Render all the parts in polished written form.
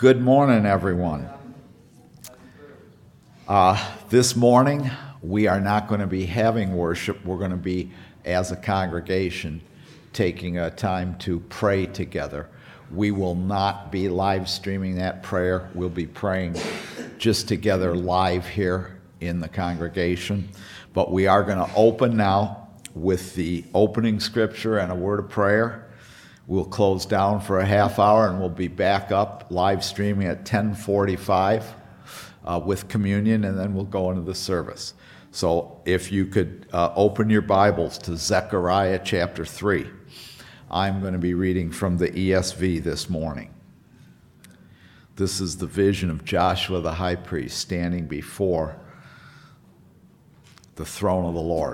Good morning, everyone. This morning, we are not going to be having worship. We're going to be, as a congregation, taking a time to pray together. We will not be live streaming that prayer. We'll be praying just together live here in the congregation. But we are going to open now with the opening scripture and a word of prayer. We'll close down for a half hour and we'll be back up live streaming at 10:45 with communion, and then we'll go into the service. So if you could open your Bibles to Zechariah chapter 3. I'm going to be reading from the ESV this morning. This is the vision of Joshua the high priest standing before the throne of the Lord.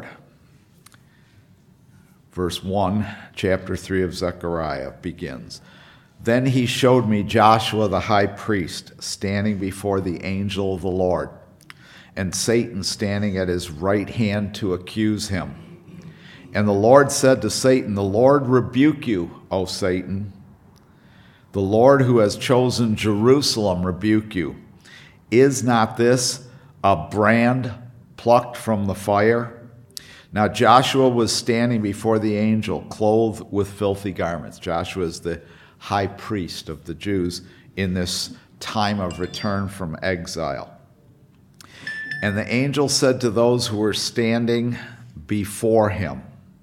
Verse 1, chapter 3 of Zechariah begins. Then he showed me Joshua the high priest standing before the angel of the Lord, and Satan standing at his right hand to accuse him. And the Lord said to Satan, "The Lord rebuke you, O Satan. The Lord who has chosen Jerusalem rebuke you. Is not this a brand plucked from the fire?" Now Joshua was standing before the angel, clothed with filthy garments. Joshua is the high priest of the Jews in this time of return from exile. And the angel said to those who were standing before him,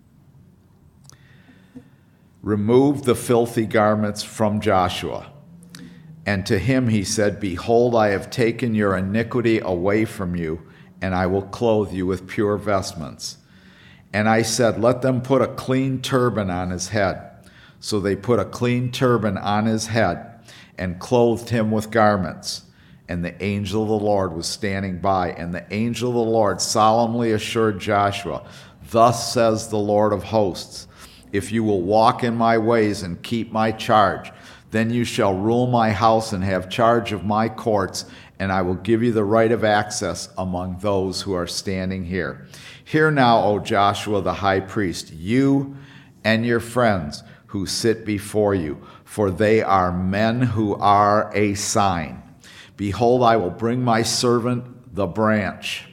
"Remove the filthy garments from Joshua." And to him he said, "Behold, I have taken your iniquity away from you, and I will clothe you with pure vestments." And I said, "Let them put a clean turban on his head." So they put a clean turban on his head and clothed him with garments. And the angel of the Lord was standing by. And the angel of the Lord solemnly assured Joshua, "Thus says the Lord of hosts, if you will walk in my ways and keep my charge, then you shall rule my house and have charge of my courts, and I will give you the right of access among those who are standing here. Hear now, O Joshua the high priest, you and your friends who sit before you, for they are men who are a sign. Behold, I will bring my servant the branch.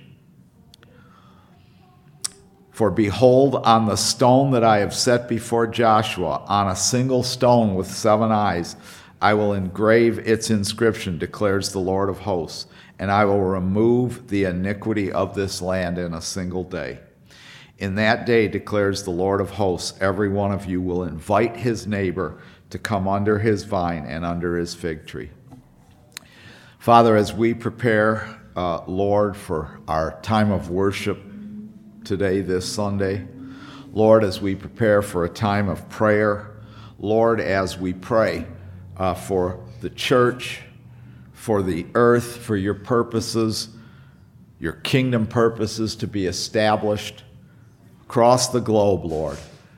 For behold, on the stone that I have set before Joshua, on a single stone with 7 eyes, I will engrave its inscription, declares the Lord of hosts, and I will remove the iniquity of this land in a single day. In that day, declares the Lord of hosts, every one of you will invite his neighbor to come under his vine and under his fig tree." Father, as we prepare, Lord, for our time of worship today, this Sunday, Lord, as we prepare for a time of prayer, Lord, as we pray for the church, for the earth, for your purposes, your kingdom purposes to be established across the globe, Lord.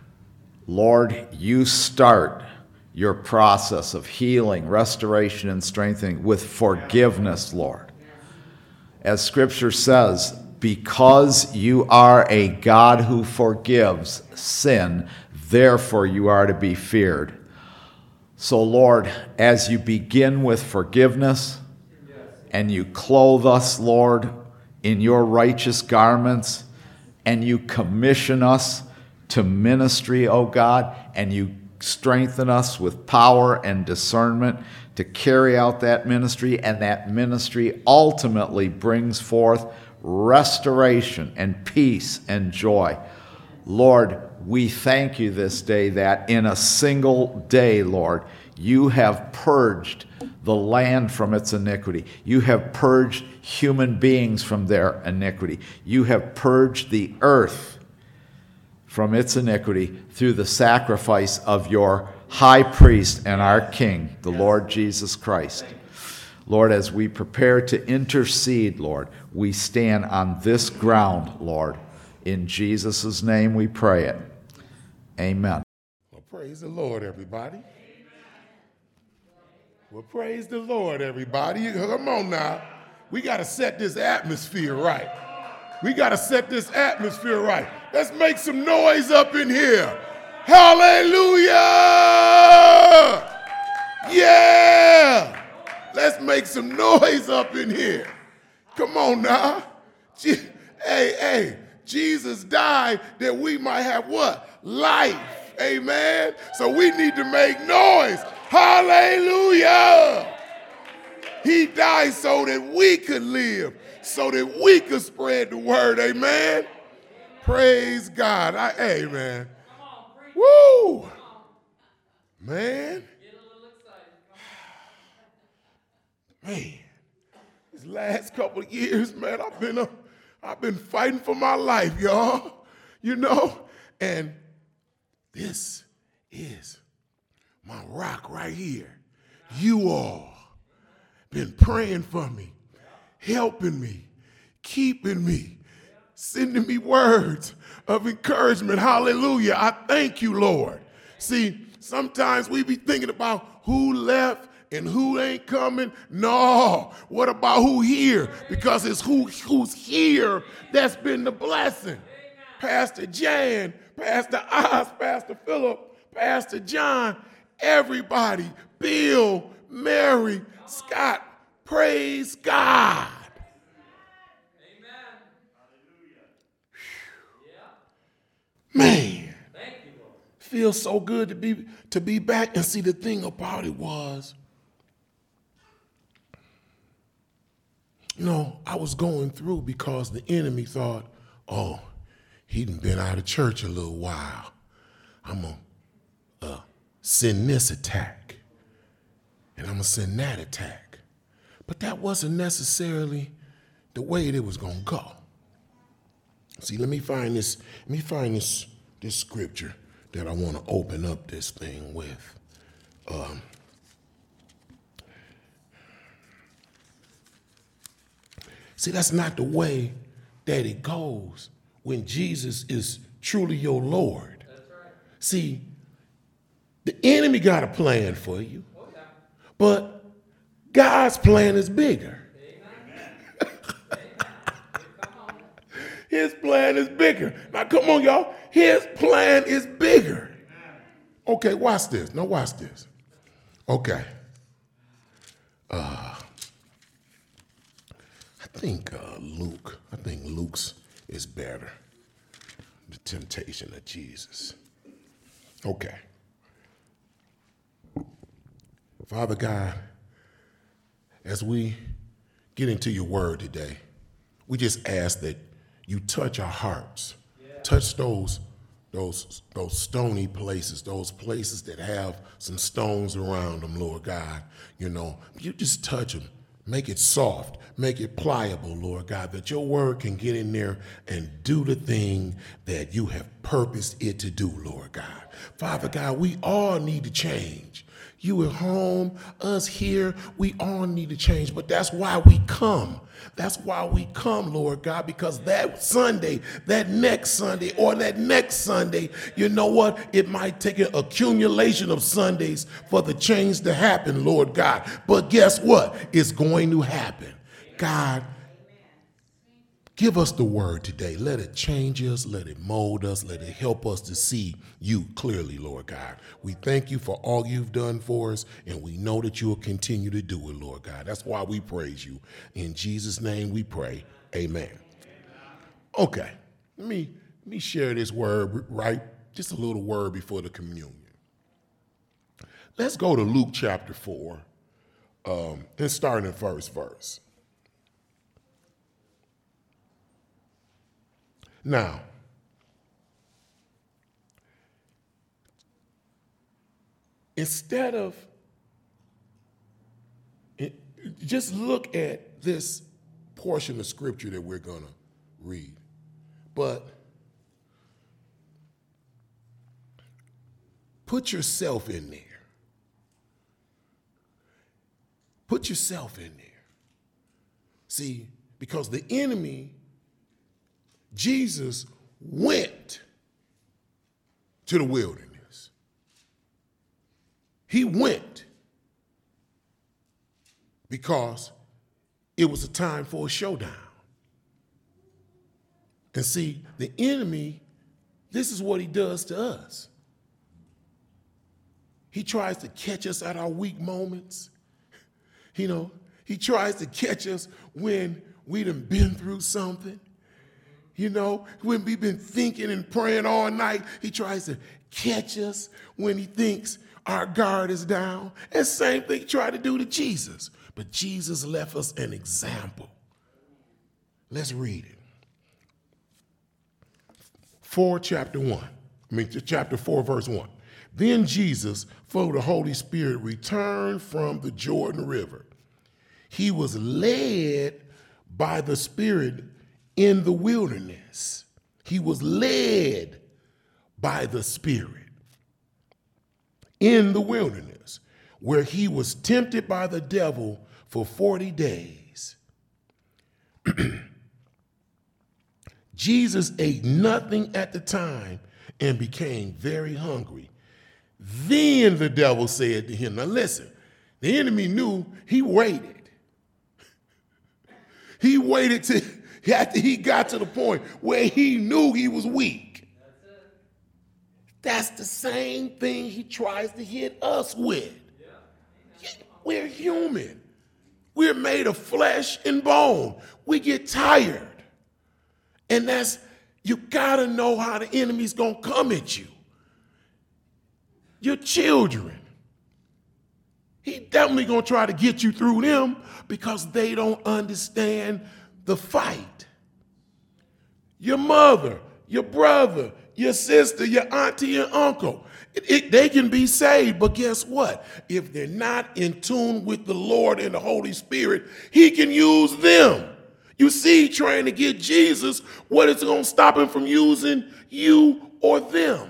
Lord, you start your process of healing, restoration, and strengthening with forgiveness, Lord. As Scripture says, because you are a God who forgives sin, therefore you are to be feared. So, Lord, as you begin with forgiveness and you clothe us, Lord, in your righteous garments, and you commission us to ministry, O God, and you strengthen us with power and discernment to carry out that ministry, and that ministry ultimately brings forth restoration and peace and joy. Lord, we thank you this day that in a single day, Lord, you have purged the land from its iniquity. You have purged human beings from their iniquity. You have purged the earth from its iniquity through the sacrifice of your high priest and our King, the Lord Jesus Christ. Lord, as we prepare to intercede, Lord, we stand on this ground, Lord. In Jesus' name we pray it. Amen. Well, praise the Lord, everybody. Well, praise the Lord, everybody. Come on now. We got to set this atmosphere right. We got to set this atmosphere right. Let's make some noise up in here. Hallelujah! Yeah! Let's make some noise up in here. Come on now. Hey, Jesus died that we might have what? Life. Amen. So we need to make noise. Hallelujah. He died so that we could live, so that we could spread the word. Amen. Praise God. Amen. Woo. Man. Man. These last couple of years, man, I've been fighting for my life, y'all. You know? And this is my rock right here. You all been praying for me, helping me, keeping me, sending me words of encouragement. Hallelujah. I thank you, Lord. See, sometimes we be thinking about who left and who ain't coming. No, what about who here? Because it's who's here that's been the blessing. Pastor Jan, Pastor Oz, Pastor Philip, Pastor John, everybody, Bill, Mary, Scott, praise God. Amen. Man, feels so good to be back. And see, the thing about it was, you know, I was going through because the enemy thought, oh, he done been out of church a little while. I'm going to send this attack, and I'm going to send that attack. But that wasn't necessarily the way it was going to go. See, let me find this scripture that I want to open up this thing with. See, that's not the way that it goes when Jesus is truly your Lord. That's right. See, the enemy got a plan for you, but God's plan is bigger. His plan is bigger. Now, come on, y'all. His plan is bigger. Okay, watch this. Now, watch this. Okay. I think Luke's is better. The temptation of Jesus. Okay. Father God, as we get into your word today, we just ask that you touch our hearts, touch those stony places, those places that have some stones around them, Lord God. You know, you just touch them. Make it soft, make it pliable, Lord God, that your word can get in there and do the thing that you have purposed it to do, Lord God. Father God, we all need to change. You at home, us here, we all need to change, but that's why we come. That's why we come, Lord God, because that Sunday, that next Sunday, or that next Sunday, you know what? It might take an accumulation of Sundays for the change to happen, Lord God. But guess what? It's going to happen. God, give us the word today. Let it change us. Let it mold us. Let it help us to see you clearly, Lord God. We thank you for all you've done for us, and we know that you will continue to do it, Lord God. That's why we praise you. In Jesus' name we pray. Amen. Okay, let me share this word, right? Just a little word before the communion. Let's go to Luke chapter 4, and start in the first verse. Now, instead of, just look at this portion of scripture that we're going to read, but put yourself in there. Put yourself in there. See, because the enemy, Jesus went to the wilderness. He went because it was a time for a showdown. And see, the enemy, this is what he does to us. He tries to catch us at our weak moments. You know, he tries to catch us when we done been through something. You know, when we've been thinking and praying all night, he tries to catch us when he thinks our guard is down. And same thing he tried to do to Jesus. But Jesus left us an example. Let's read it. Chapter 4, verse 1. Then Jesus, full of the Holy Spirit, returned from the Jordan River. He was led by the Spirit in the wilderness. He was led by the Spirit in the wilderness, where he was tempted by the devil for 40 days. Jesus ate nothing at the time and became very hungry. Then the devil said to him, now listen, the enemy knew. He waited. He waited till after he got to the point where he knew he was weak. That's the same thing he tries to hit us with. We're human. We're made of flesh and bone. We get tired. And you gotta know how the enemy's gonna come at you. Your children. He definitely gonna try to get you through them because they don't understand the fight. Your mother, your brother, your sister, your auntie and uncle, they can be saved, but guess what? If they're not in tune with the Lord and the Holy Spirit, he can use them. You see, trying to get Jesus, what is going to stop him from using you or them?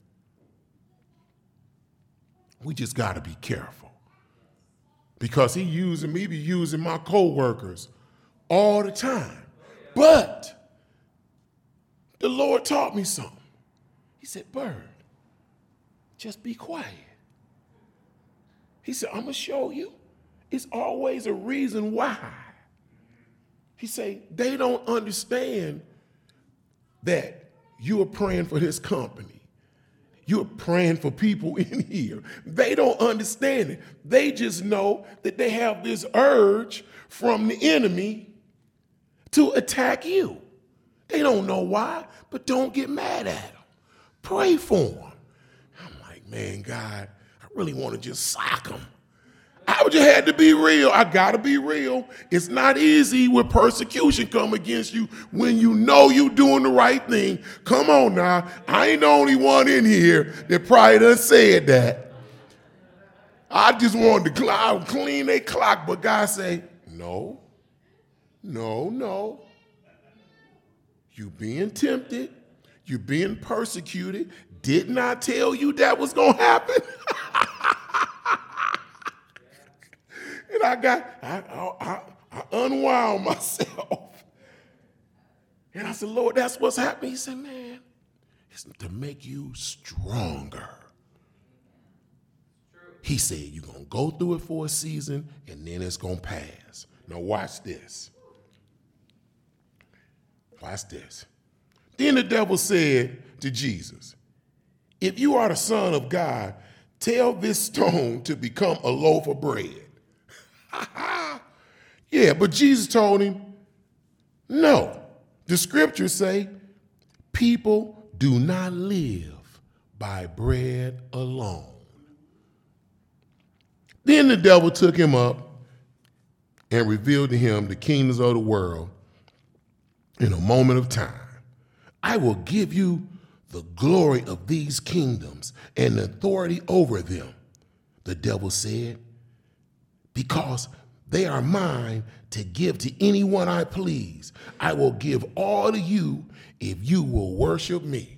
We just got to be careful. Because he be using my co-workers all the time. But the Lord taught me something. He said, Bird, just be quiet. He said, I'm going to show you. It's always a reason why. He said, they don't understand that you are praying for this company. You're praying for people in here. They don't understand it. They just know that they have this urge from the enemy to attack you. They don't know why, but don't get mad at them. Pray for them. I'm like, man, God, I really want to just sock them. I just had to be real. I got to be real. It's not easy when persecution come against you when you know you doing the right thing. Come on now. I ain't the only one in here that probably done said that. I just wanted to clean their clock, but God say, no. You being tempted. You being persecuted. Didn't I tell you that was going to happen? And I unwound myself. And I said, Lord, that's what's happening. He said, man, it's to make you stronger. He said, you're going to go through it for a season, and then it's going to pass. Now watch this. Watch this. Then the devil said to Jesus, if you are the Son of God, tell this stone to become a loaf of bread. Yeah, but Jesus told him, no. The scriptures say, people do not live by bread alone. Then the devil took him up and revealed to him the kingdoms of the world in a moment of time. I will give you the glory of these kingdoms and authority over them, the devil said, because they are mine to give to anyone I please. I will give all to you if you will worship me.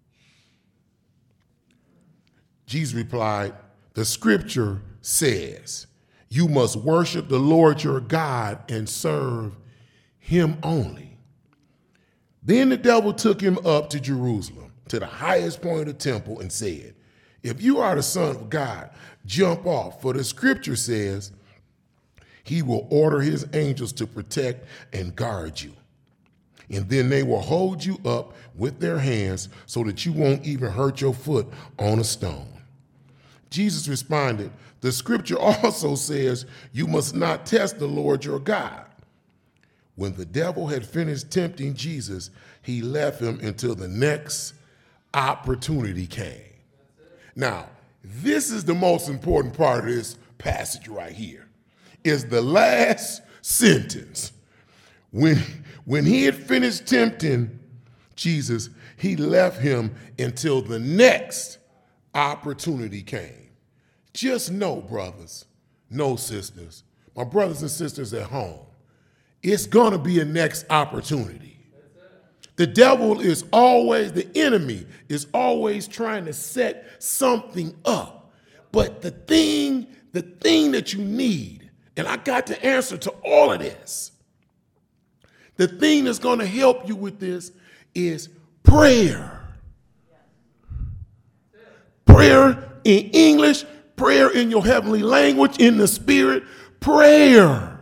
Jesus replied, the scripture says, you must worship the Lord your God and serve him only. Then the devil took him up to Jerusalem, to the highest point of the temple, and said, if you are the Son of God, jump off, for the scripture says, he will order his angels to protect and guard you. And then they will hold you up with their hands so that you won't even hurt your foot on a stone. Jesus responded, the scripture also says, you must not test the Lord your God. When the devil had finished tempting Jesus, he left him until the next opportunity came. Now, this is the most important part of this passage right here, is the last sentence. When he had finished tempting Jesus, he left him until the next opportunity came. Just know, brothers, know, sisters, my brothers and sisters at home, it's going to be a next opportunity. The devil is always, the enemy is always trying to set something up. But the thing that you need, and I got the answer to all of this, the thing that's going to help you with this is prayer. Prayer in English, prayer in your heavenly language, in the spirit, prayer.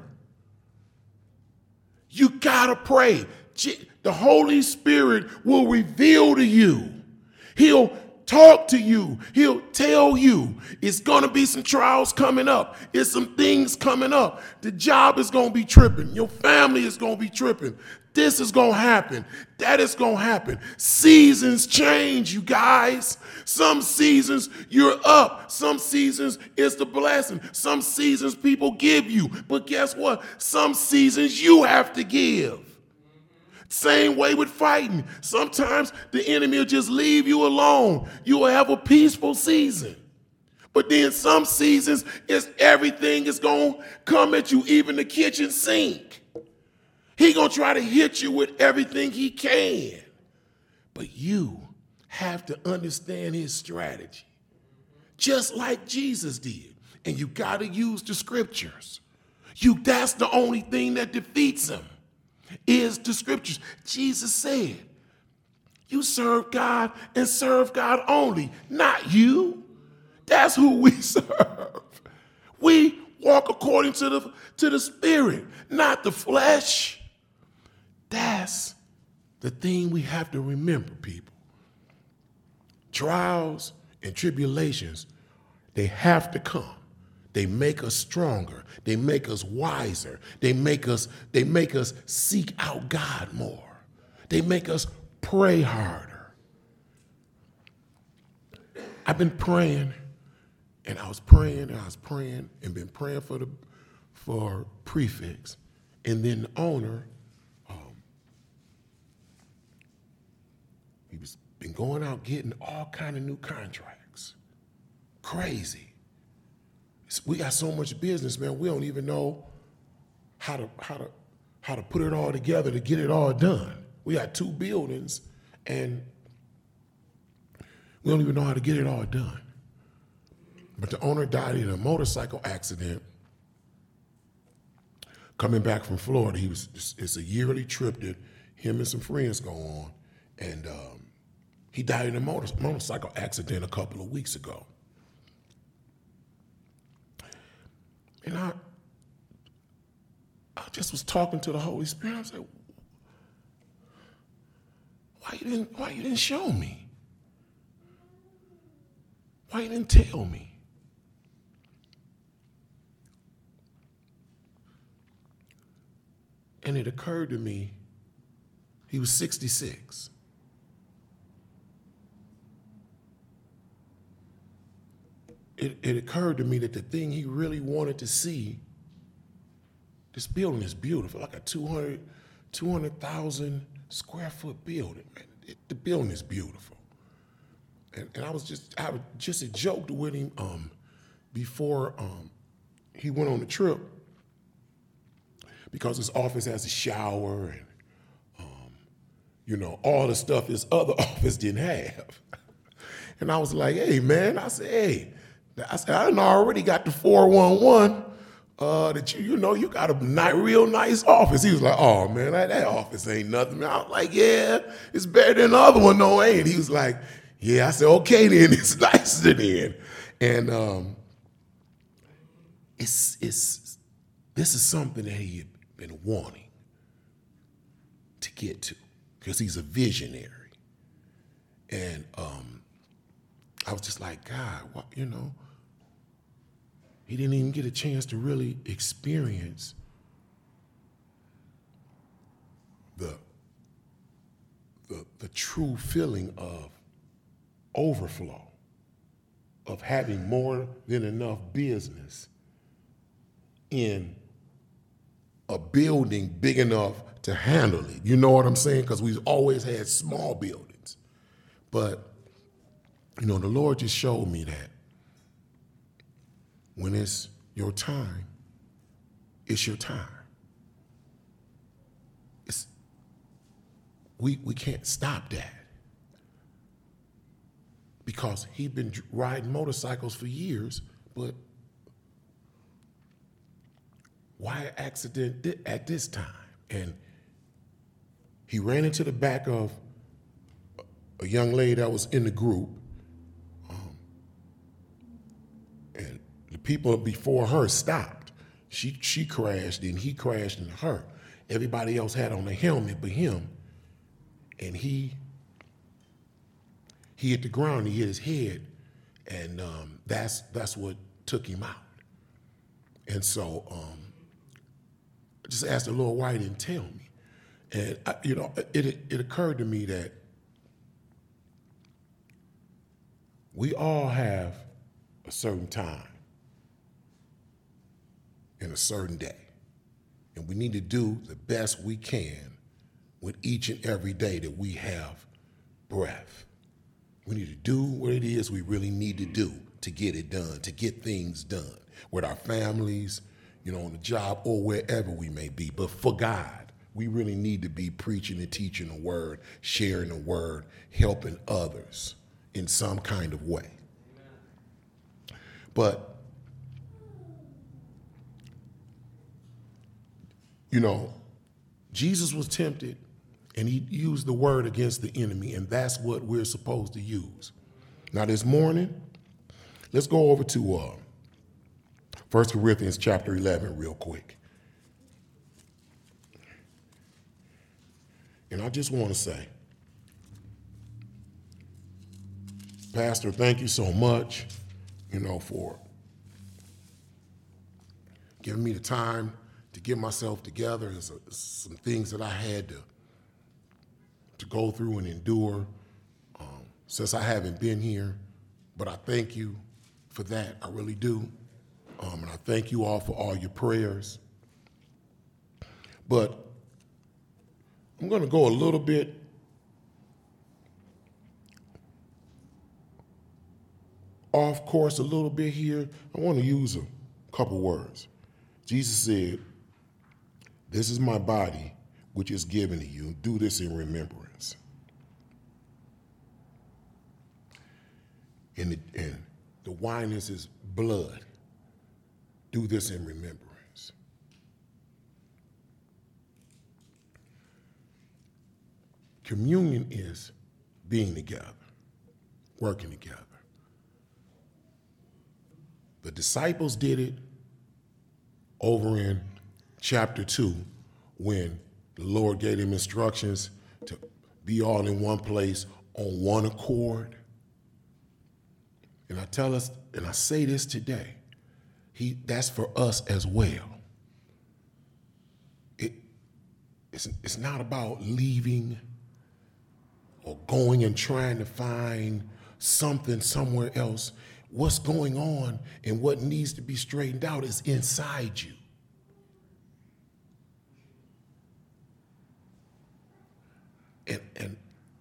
You gotta pray. The Holy Spirit will reveal to you. He'll talk to you. He'll tell you it's gonna be some trials coming up. It's some things coming up. The job is gonna be tripping. Your family is gonna be tripping. This is going to happen. That is going to happen. Seasons change, you guys. Some seasons you're up. Some seasons it's the blessing. Some seasons people give you. But guess what? Some seasons you have to give. Same way with fighting. Sometimes the enemy will just leave you alone. You will have a peaceful season. But then some seasons, everything is going to come at you, even the kitchen sink. He gonna try to hit you with everything he can. But you have to understand his strategy. Just like Jesus did. And you gotta use the scriptures. That's the only thing that defeats him, is the scriptures. Jesus said, you serve God and serve God only, not you. That's who we serve. We walk according to the spirit, not the flesh. That's the thing we have to remember, people. Trials and tribulations, they have to come. They make us stronger. They make us wiser. They make us seek out God more. They make us pray harder. I've been praying, and I was praying, and been praying for prefix, and then the owner. He's been going out getting all kind of new contracts. Crazy. We got so much business, man. We don't even know how to put it all together to get it all done. We got 2 buildings, and we don't even know how to get it all done. But the owner died in a motorcycle accident coming back from Florida. It's a yearly trip that him and some friends go on, and he died in a motorcycle accident a couple of weeks ago. And I just was talking to the Holy Spirit. I was like, why you didn't show me? Why you didn't tell me? And it occurred to me, he was 66. It occurred to me that the thing he really wanted to see, this building is beautiful, like a 200,000 square foot building. Man, the building is beautiful. And I just joked with him before he went on the trip, because his office has a shower and all the stuff his other office didn't have. And I was like, hey, man, I said, I already got the 411 that you got a real nice office. He was like, oh, man, that office ain't nothing. I was like, yeah, it's better than the other one, though, ain't it? He was like, yeah. I said, okay, then, it's nicer then. And this is something that he had been wanting to get to, because he's a visionary. And I was just like, God, He didn't even get a chance to really experience the true feeling of overflow, of having more than enough business in a building big enough to handle it. You know what I'm saying? Because we've always had small buildings. But, the Lord just showed me that when it's your time, it's your time. We can't stop that. Because he's been riding motorcycles for years, but why accident at this time? And he ran into the back of a young lady that was in the group, and the people before her stopped. She crashed, and he crashed into her. Everybody else had on a helmet but him, and he hit the ground. He hit his head, and that's what took him out. And so I just asked the Lord why he didn't tell me. And it occurred to me that we all have a certain time and a certain day, and we need to do the best we can with each and every day that we have breath. We need to do what it is we really need to do to get it done, to get things done with our families, on the job or wherever we may be. But for God, we really need to be preaching and teaching the word, sharing the word, helping others in some kind of way. Amen. But, Jesus was tempted, and he used the word against the enemy, and that's what we're supposed to use. Now this morning, let's go over to 1 Corinthians chapter 11 real quick. And I just want to say, Pastor, thank you so much, for giving me the time to get myself together. There's some things that I had to go through and endure since I haven't been here. But I thank you for that. I really do. And I thank you all for all your prayers. But I'm going to go a little bit off course a little bit here. I want to use a couple words. Jesus said, "This is my body, which is given to you. Do this in remembrance." And the wine is his blood. Do this in remembrance. Communion is being together, working together. The disciples did it over in chapter 2 when the Lord gave them instructions to be all in one place on one accord. And I tell us, and I say this today, that's for us as well. It's not about leaving or going and trying to find something somewhere else. What's going on and what needs to be straightened out is inside you. And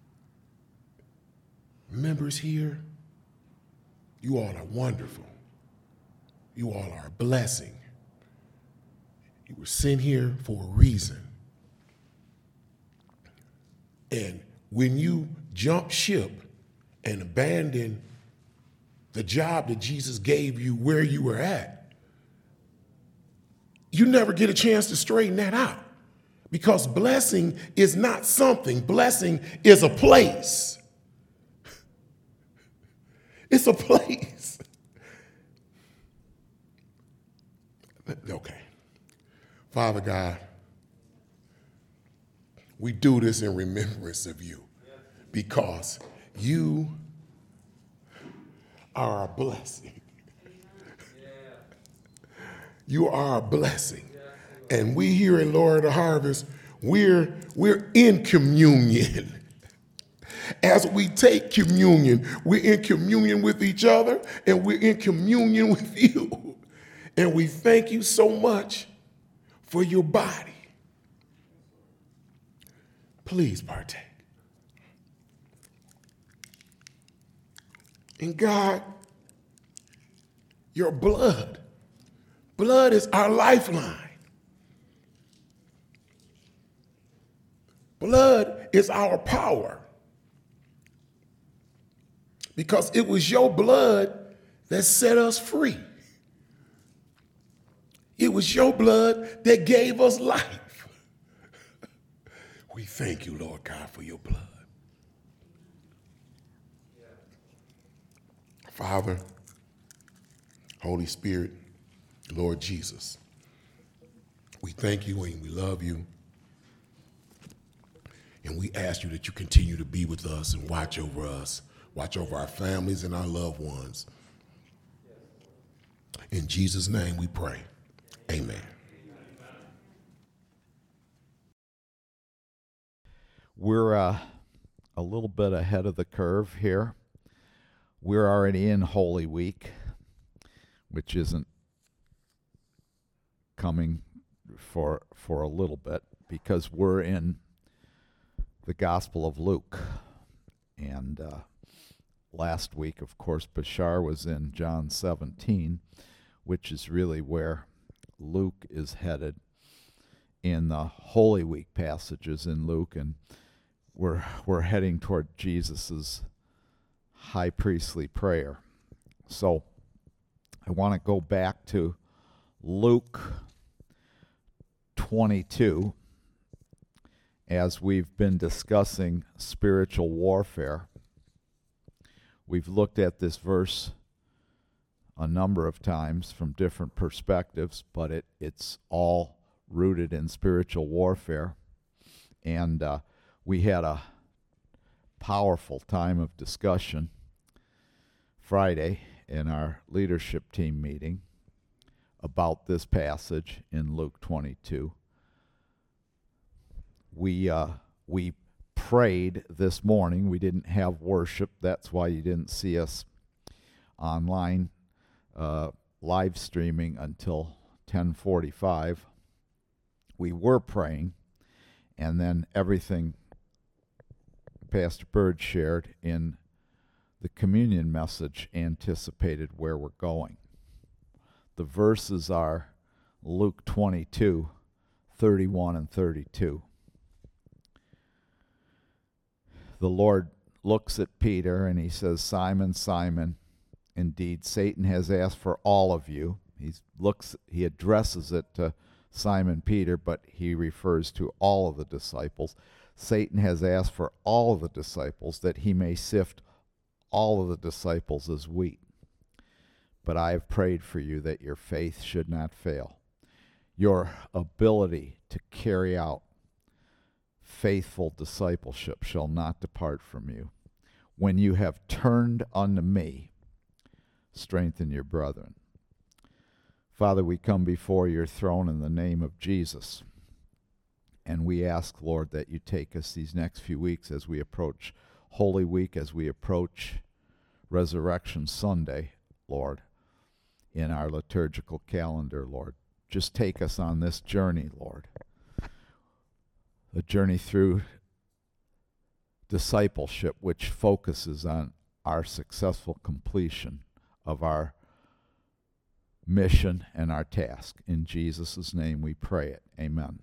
members here, you all are wonderful. You all are a blessing. You were sent here for a reason. And when you jump ship and abandon the job that Jesus gave you where you were at, you never get a chance to straighten that out. Because blessing is not something. Blessing is a place. It's a place. Okay. Father God, we do this in remembrance of you because you are a blessing. You are a blessing. And we here in Lord of the Harvest, we're in communion. As we take communion, we're in communion with each other and we're in communion with you. And we thank you so much for your body. Please partake. And God, your blood is our lifeline. Blood is our power. Because it was your blood that set us free. It was your blood that gave us life. We thank you, Lord God, for your blood. Father, Holy Spirit, Lord Jesus, we thank you and we love you. And we ask you that you continue to be with us and watch over us, watch over our families and our loved ones. In Jesus' name we pray. Amen. We're a little bit ahead of the curve here. We're already in Holy Week, which isn't coming for a little bit because we're in the Gospel of Luke. And last week, of course, Bashar was in John 17, which is really where Luke is headed in the Holy Week passages in Luke, and we're heading toward Jesus's high priestly prayer. So I want to go back to Luke 22 as we've been discussing spiritual warfare. We've looked at this verse a number of times from different perspectives, but it's all rooted in spiritual warfare. And we had a powerful time of discussion Friday in our leadership team meeting about this passage in Luke 22. We prayed this morning. We didn't have worship. That's why you didn't see us online live streaming until 10:45. We were praying, and then everything Pastor Bird shared in the communion message anticipated where we're going. The verses are Luke 22, 31 and 32. The Lord looks at Peter and he says, "Simon, Simon, indeed Satan has asked for all of you." He addresses it to Simon Peter, but he refers to all of the disciples. "Satan has asked for all of the disciples that he may sift all of the disciples as wheat. But I have prayed for you that your faith should not fail." Your ability to carry out faithful discipleship shall not depart from you. When you have turned unto me, strengthen your brethren. Father, we come before your throne in the name of Jesus. And we ask, Lord, that you take us these next few weeks as we approach Holy Week, as we approach Resurrection Sunday, Lord, in our liturgical calendar, Lord. Just take us on this journey, Lord. A journey through discipleship, which focuses on our successful completion of our mission and our task. In Jesus' name we pray it. Amen.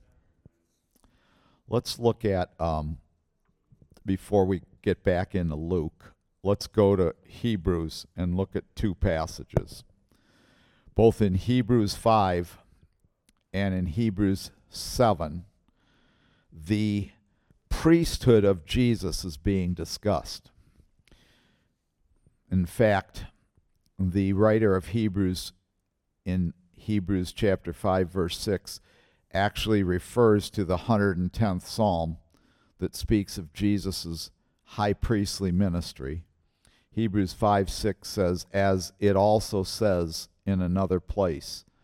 Let's look at, before we get back into Luke, let's go to Hebrews and look at two passages. Both in Hebrews 5 and in Hebrews 7, the priesthood of Jesus is being discussed. In fact, the writer of Hebrews in Hebrews chapter 5, verse 6, actually refers to the 110th Psalm that speaks of Jesus' high priestly ministry. Hebrews 5:6 says, "As it also says in another place,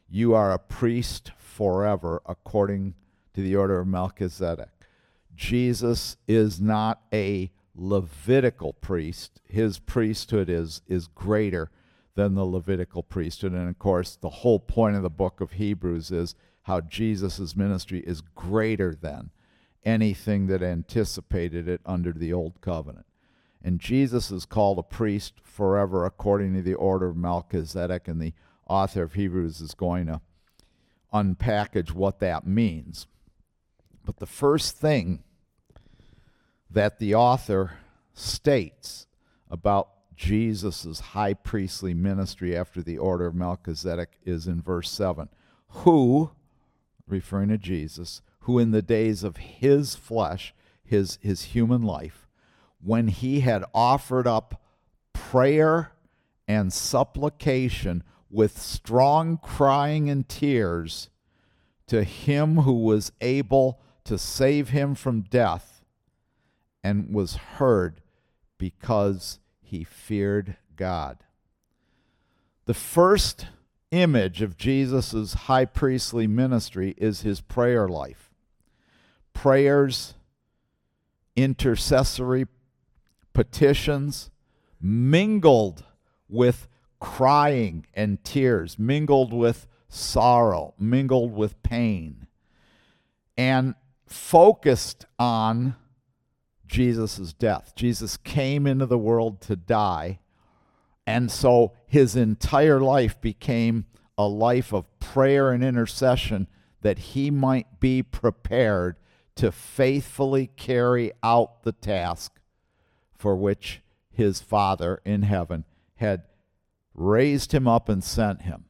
You are a priest forever according to the order of Melchizedek. Jesus is not a Levitical priest. His priesthood is greater than the Levitical priesthood. And of course, the whole point of the book of Hebrews is how Jesus' ministry is greater than anything that anticipated it under the old covenant. And Jesus is called a priest forever according to the order of Melchizedek, and the author of Hebrews is going to unpackage what that means. But the first thing that the author states about Jesus' high priestly ministry after the order of Melchizedek is in verse 7. Who, referring to Jesus, who in the days of his flesh, his human life, when he had offered up prayer and supplication with strong crying and tears to him who was able to save him from death, and was heard because he feared God. The first image of Jesus' high priestly ministry is his prayer life. Prayers, intercessory petitions, mingled with crying and tears, mingled with sorrow, mingled with pain, and focused on Jesus' death. Jesus came into the world to die, and so his entire life became a life of prayer and intercession that he might be prepared to faithfully carry out the task for which his Father in heaven had raised him up and sent him.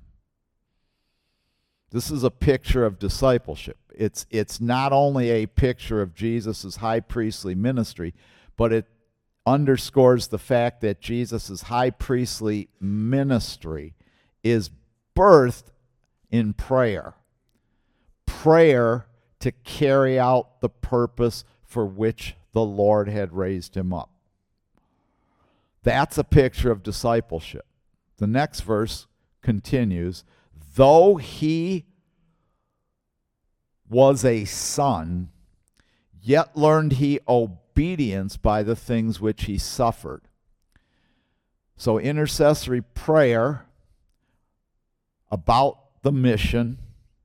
This is a picture of discipleship. It's not only a picture of Jesus' high priestly ministry, but it underscores the fact that Jesus' high priestly ministry is birthed in prayer. Prayer to carry out the purpose for which the Lord had raised him up. That's a picture of discipleship. The next verse continues, though he was a son, yet learned he obedience by the things which he suffered. So intercessory prayer about the mission,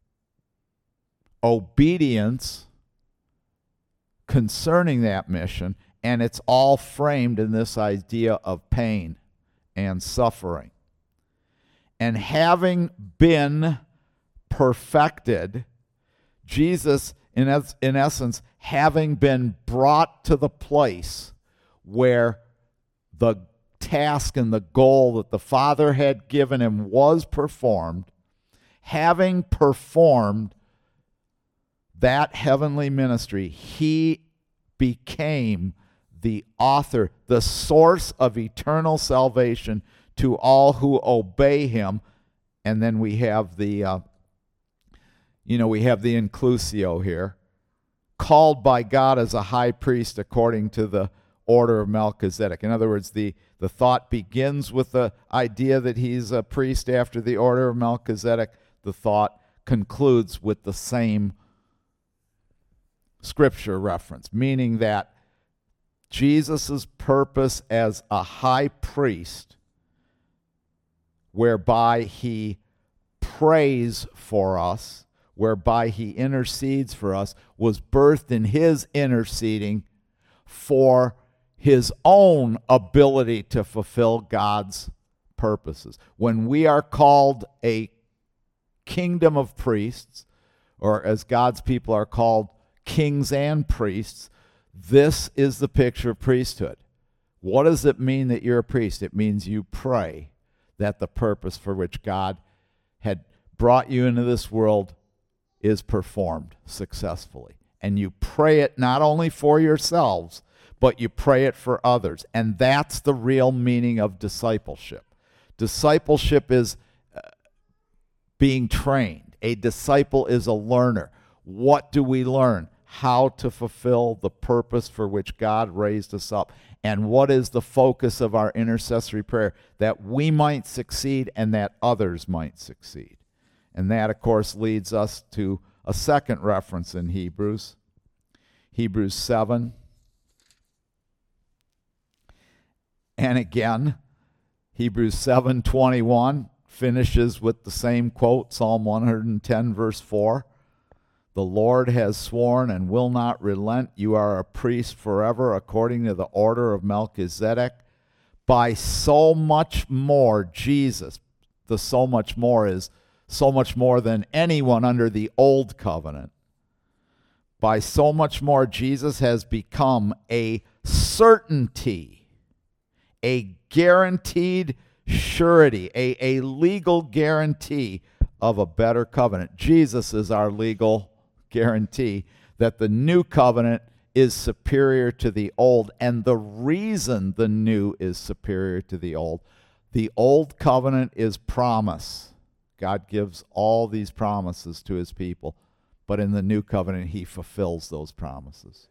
obedience concerning that mission, and it's all framed in this idea of pain and suffering. And having been perfected, Jesus, in essence, having been brought to the place where the task and the goal that the Father had given him was performed, having performed that heavenly ministry, he became the author, the source of eternal salvation to all who obey him. And then we have the inclusio here, called by God as a high priest according to the order of Melchizedek. In other words, the thought begins with the idea that he's a priest after the order of Melchizedek. The thought concludes with the same scripture reference, meaning that Jesus' purpose as a high priest, whereby he prays for us, whereby he intercedes for us, was birthed in his interceding for his own ability to fulfill God's purposes. When we are called a kingdom of priests, or as God's people are called kings and priests, this is the picture of priesthood. What does it mean that you're a priest? It means you pray that the purpose for which God had brought you into this world is performed successfully. And you pray it not only for yourselves, but you pray it for others. And that's the real meaning of discipleship. Discipleship is being trained. A disciple is a learner. What do we learn? How to fulfill the purpose for which God raised us up. And what is the focus of our intercessory prayer? That we might succeed and that others might succeed. And that, of course, leads us to a second reference in Hebrews. Hebrews 7. And again, Hebrews 7:21 finishes with the same quote, Psalm 110, verse 4. The Lord has sworn and will not relent. You are a priest forever according to the order of Melchizedek. By so much more, Jesus, the so much more is so much more than anyone under the old covenant. By so much more, Jesus has become a certainty, a guaranteed surety, a legal guarantee of a better covenant. Jesus is our legal guarantee that the new covenant is superior to the old, and the reason the new is superior to the old covenant is promise. God gives all these promises to his people, but in the new covenant, he fulfills those promises.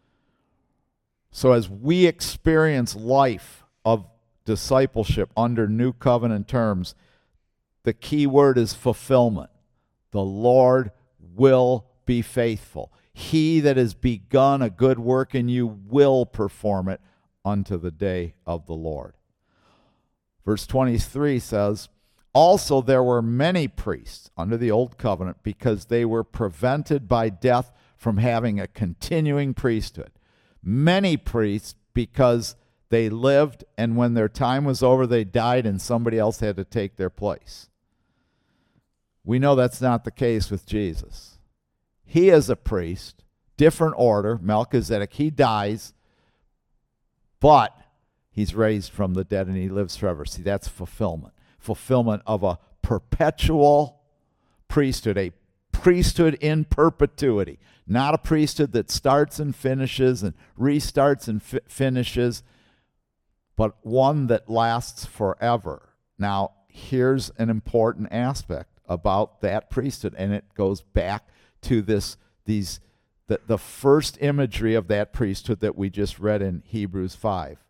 So as we experience life of discipleship under new covenant terms, the key word is fulfillment. The Lord will be faithful. He that has begun a good work in you will perform it unto the day of the Lord. Verse 23 says, also there were many priests under the old covenant because they were prevented by death from having a continuing priesthood. Many priests because they lived, and when their time was over, they died and somebody else had to take their place. We know that's not the case with Jesus. He is a priest, different order, Melchizedek. He dies, but he's raised from the dead and he lives forever. See, that's fulfillment. Fulfillment of a perpetual priesthood, a priesthood in perpetuity. Not a priesthood that starts and finishes and restarts and finishes, but one that lasts forever. Now, here's an important aspect about that priesthood, and it goes back to the first imagery of that priesthood that we just read in Hebrews 5.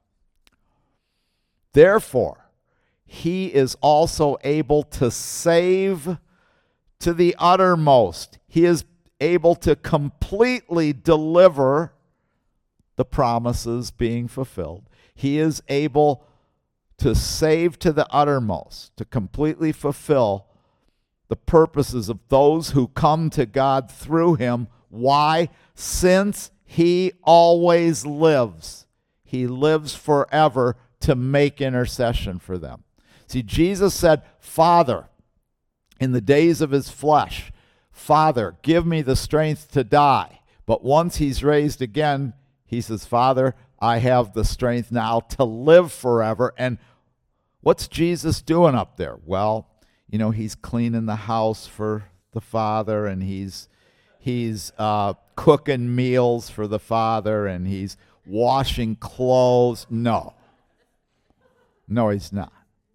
Therefore, he is also able to save to the uttermost. He is able to completely deliver the promises being fulfilled. He is able to save to the uttermost, to completely fulfill the purposes of those who come to God through him. Why? Since he always lives. He lives forever to make intercession for them. See, Jesus said, Father, in the days of his flesh, Father, give me the strength to die. But once he's raised again, he says, Father, I have the strength now to live forever. And what's Jesus doing up there? Well, he's cleaning the house for the Father, and he's cooking meals for the Father, and he's washing clothes. No, he's not.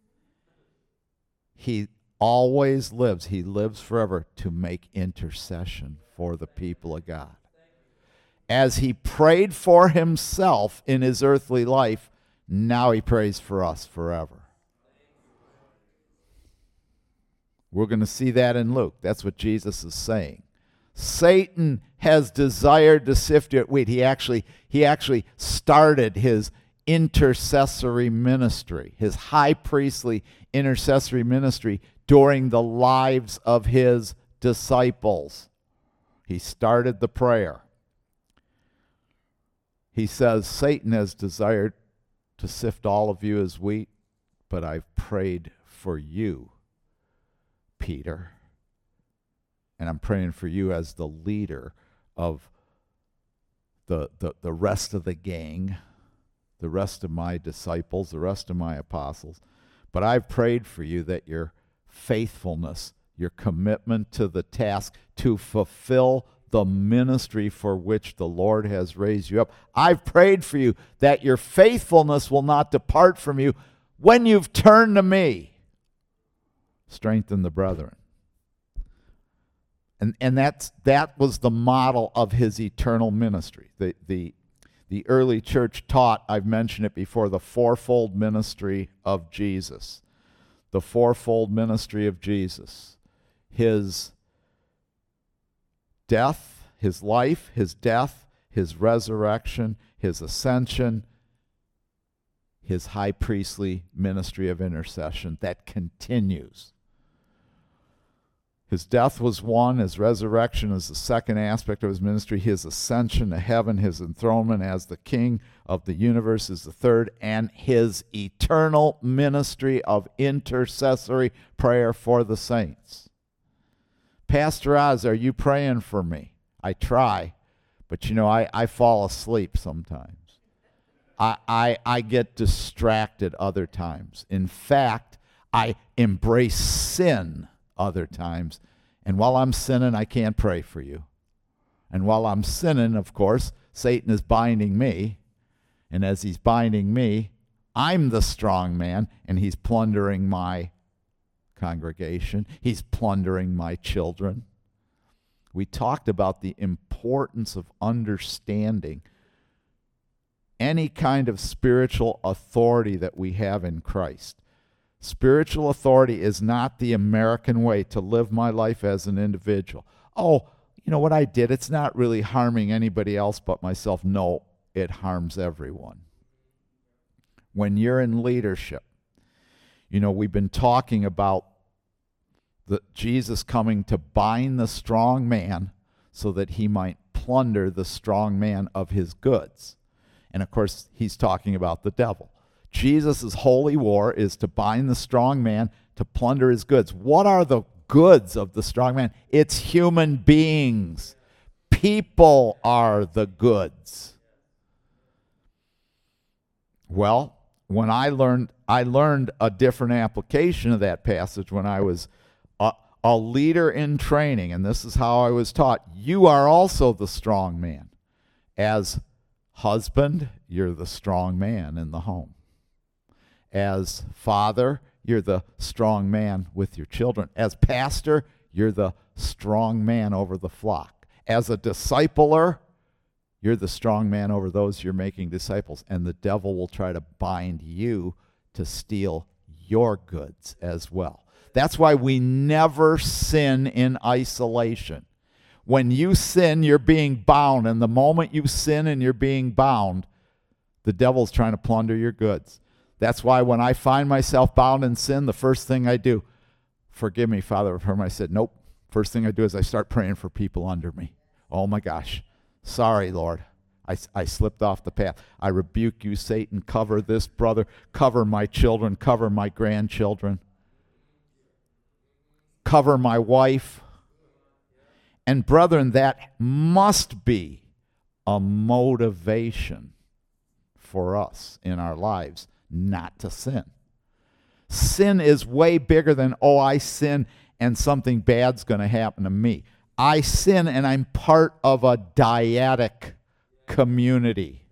He always lives. He lives forever to make intercession for the people of God. As he prayed for himself in his earthly life, now he prays for us forever. We're going to see that in Luke. That's what Jesus is saying. Satan has desired to sift you as wheat. He actually started his intercessory ministry, his high priestly intercessory ministry during the lives of his disciples. He started the prayer. He says, Satan has desired to sift all of you as wheat, but I've prayed for you, Peter. And I'm praying for you as the leader of the rest of the gang, the rest of my disciples, the rest of my apostles. But I've prayed for you that your faithfulness, your commitment to the task to fulfill the ministry for which the Lord has raised you up. I've prayed for you that your faithfulness will not depart from you when you've turned to me. Strengthen the brethren. And that was the model of his eternal ministry. The early church taught, I've mentioned it before, the fourfold ministry of Jesus. The fourfold ministry of Jesus. his death, his life, his death, his resurrection, his ascension, his high priestly ministry of intercession that continues. His death was one, his resurrection is the second aspect of his ministry, his ascension to heaven, his enthronement as the king of the universe is the third, and his eternal ministry of intercessory prayer for the saints. Pastor Oz, are you praying for me? I try, but I fall asleep sometimes. I get distracted other times. In fact, I embrace sin other times. And while I'm sinning, I can't pray for you. And while I'm sinning, of course, Satan is binding me. And as he's binding me, I'm the strong man, and he's plundering my congregation. He's plundering my children. We talked about the importance of understanding any kind of spiritual authority that we have in Christ. Spiritual authority is not the American way to live my life as an individual. Oh, you know what I did? It's not really harming anybody else but myself. No, it harms everyone. When you're in leadership, we've been talking about Jesus coming to bind the strong man so that he might plunder the strong man of his goods. And of course, he's talking about the devil. Jesus' holy war is to bind the strong man, to plunder his goods. What are the goods of the strong man? It's human beings. People are the goods. Well, when I learned a different application of that passage when I was a leader in training, and this is how I was taught. You are also the strong man. As husband, you're the strong man in the home. As father, you're the strong man with your children. As pastor, you're the strong man over the flock. As a discipler, you're the strong man over those you're making disciples. And the devil will try to bind you to steal your goods as well. That's why we never sin in isolation. When you sin, you're being bound. And the moment you sin and you're being bound, the devil's trying to plunder your goods. That's why when I find myself bound in sin, the first thing I do, forgive me, Father of whom I said, nope. First thing I do is I start praying for people under me. Oh my gosh. Sorry, Lord. I slipped off the path. I rebuke you, Satan. Cover this brother. Cover my children. Cover my grandchildren. Cover my wife. And brethren, that must be a motivation for us in our lives not to sin. Sin is way bigger than, I sin and something bad's going to happen to me. I sin and I'm part of a dyadic community.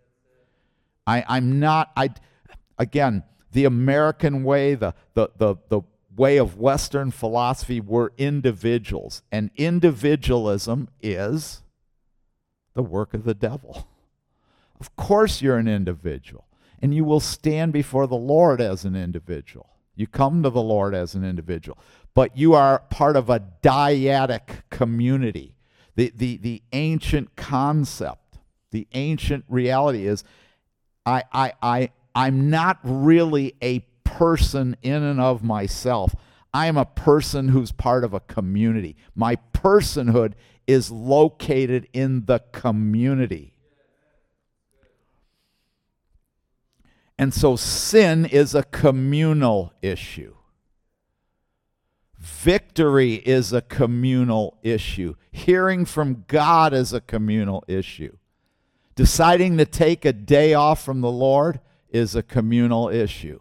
Again, the American way, the way of Western philosophy, we're individuals. And individualism is the work of the devil. Of course you're an individual. And you will stand before the Lord as an individual. You come to the Lord as an individual. But you are part of a dyadic community. The ancient concept, the ancient reality is I'm not really a person in and of myself. I am a person who's part of a community. My personhood is located in the community. And so sin is a communal issue. Victory is a communal issue. Hearing from God is a communal issue. Deciding to take a day off from the Lord is a communal issue.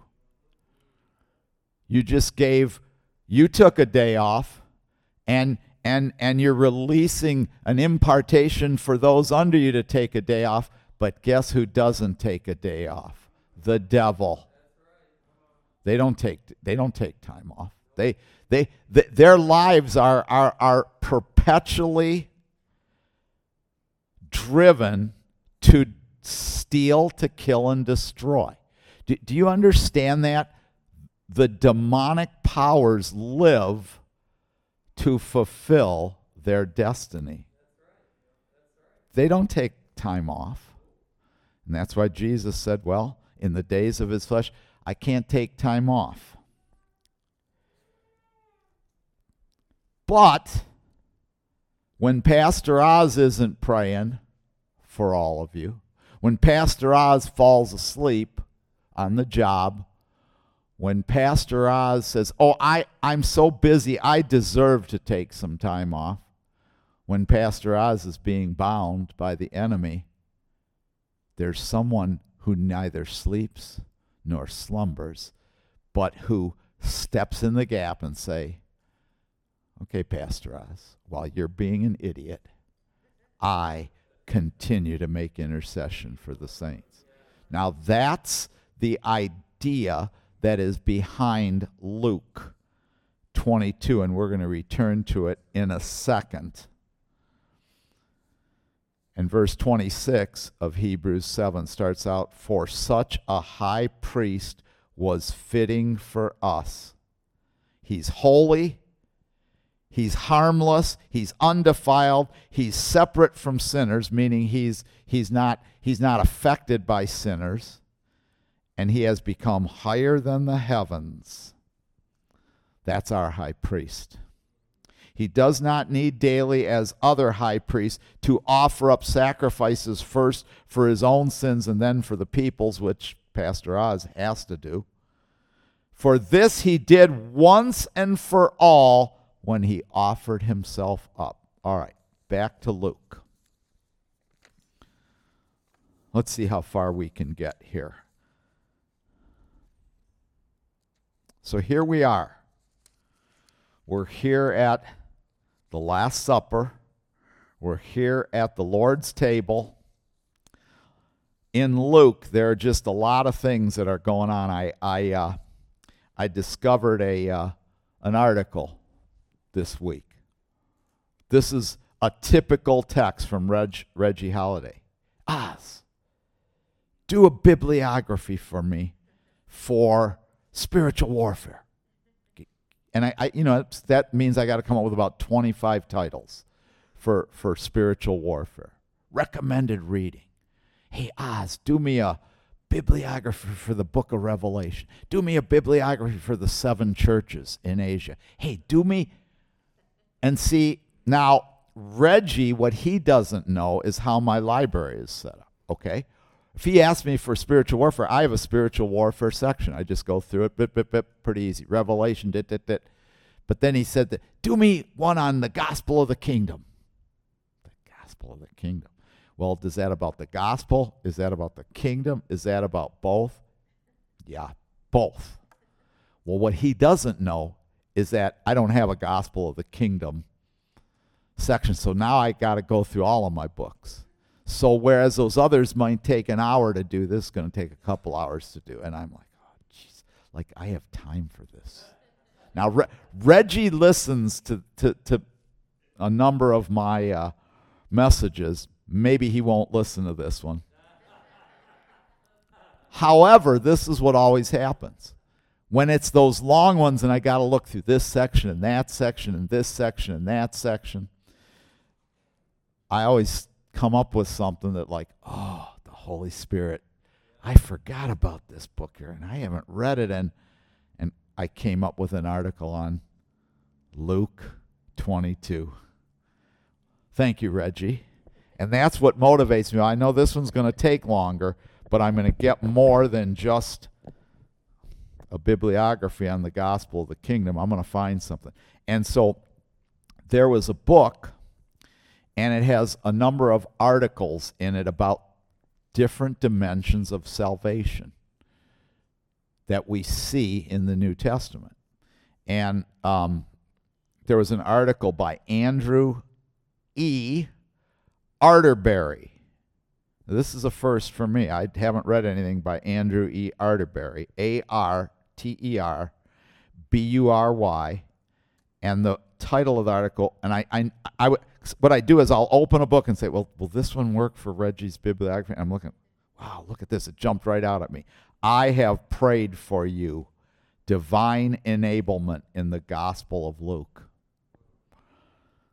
You took a day off, and you're releasing an impartation for those under you to take a day off, but guess who doesn't take a day off? The devil. They don't take time off. Their lives are perpetually driven to steal, to kill, and destroy. Do you understand that? The demonic powers live to fulfill their destiny. They don't take time off. And that's why Jesus said, well, in the days of his flesh, I can't take time off. But when Pastor Oz isn't praying for all of you, when Pastor Oz falls asleep on the job, when Pastor Oz says, oh, I'm so busy, I deserve to take some time off, when Pastor Oz is being bound by the enemy, there's someone who neither sleeps nor slumbers, but who steps in the gap and say, okay, Pastor Oz, while you're being an idiot, I continue to make intercession for the saints. Now that's the idea that is behind Luke 22, and we're going to return to it in a second. And verse 26 of Hebrews 7 starts out, for such a high priest was fitting for us. He's holy, he's harmless, he's undefiled, he's separate from sinners, meaning he's not affected by sinners, and he has become higher than the heavens. That's our high priest. He does not need daily, as other high priests, to offer up sacrifices first for his own sins and then for the people's, which Pastor Oz has to do. For this he did once and for all when he offered himself up. All right, back to Luke. Let's see how far we can get here. So here we are. We're here at the Last Supper. We're here at the Lord's table. In Luke, there are just a lot of things that are going on. I discovered an article this week. This is a typical text from Reggie Holiday. Oz, do a bibliography for me for spiritual warfare. And that means I got to come up with about 25 titles for spiritual warfare. Recommended reading. Hey, Oz, do me a bibliography for the book of Revelation. Do me a bibliography for the 7 churches in Asia. Hey, do me. And see, now, Reggie, what he doesn't know is how my library is set up, okay? If he asks me for spiritual warfare, I have a spiritual warfare section. I just go through it, pretty easy. Revelation, But then he said, that, do me one on the gospel of the kingdom. The gospel of the kingdom. Well, is that about the gospel? Is that about the kingdom? Is that about both? Yeah, both. Well, what he doesn't know is that I don't have a gospel of the kingdom section, so now I got to go through all of my books. So whereas those others might take an hour to do, this is going to take a couple hours to do. And I'm like, oh, jeez, like I have time for this. Now, Reggie listens to a number of my messages. Maybe he won't listen to this one. However, this is what always happens. When it's those long ones and I got to look through this section and that section and this section and that section, I always come up with something that like, oh, the Holy Spirit, I forgot about this book here and I haven't read it, and I came up with an article on Luke 22. Thank you, Reggie. And that's what motivates me. I know this one's going to take longer, but I'm going to get more than just a bibliography on the gospel of the kingdom. I'm going to find something. And so there was a book, and it has a number of articles in it about different dimensions of salvation that we see in the New Testament. And there was an article by Andrew E. Arterbury. This is a first for me. I haven't read anything by Andrew E. Arterbury, Arterbury, and the title of the article, and what I do is I'll open a book and say, well, will this one work for Reggie's bibliography? And I'm looking, wow, look at this. It jumped right out at me. I have prayed for you, divine enablement in the Gospel of Luke.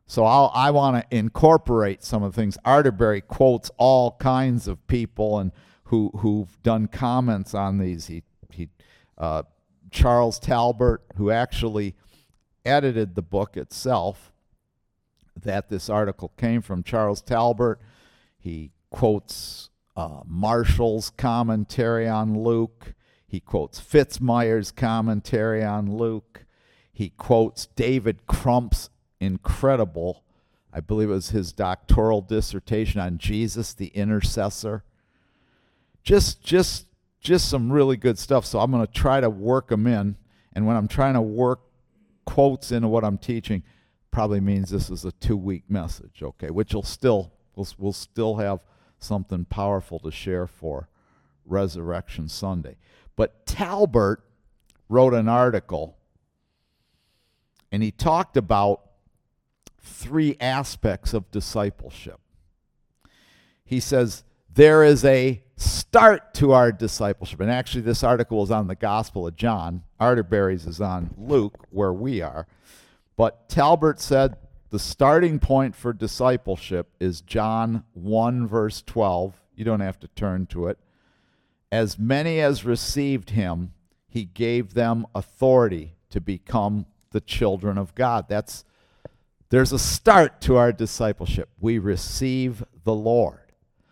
So I want to incorporate some of the things. Arterbury quotes all kinds of people and who've done comments on these. Charles Talbert, who actually edited the book itself that this article came from. Charles Talbert, he quotes Marshall's commentary on Luke. He quotes Fitzmeyer's commentary on Luke. He quotes David Crump's incredible, I believe it was his doctoral dissertation on Jesus, the intercessor. Just some really good stuff. So I'm going to try to work them in. And when I'm trying to work quotes into what I'm teaching, probably means this is a 2-week message, okay? Which we'll still have something powerful to share for Resurrection Sunday. But Talbert wrote an article, and he talked about 3 aspects of discipleship. He says there is a start to our discipleship. And actually, this article is on the Gospel of John. Arterbury's is on Luke, where we are. But Talbert said the starting point for discipleship is John 1, verse 12. You don't have to turn to it. As many as received him, he gave them authority to become the children of God. There's a start to our discipleship. We receive the Lord.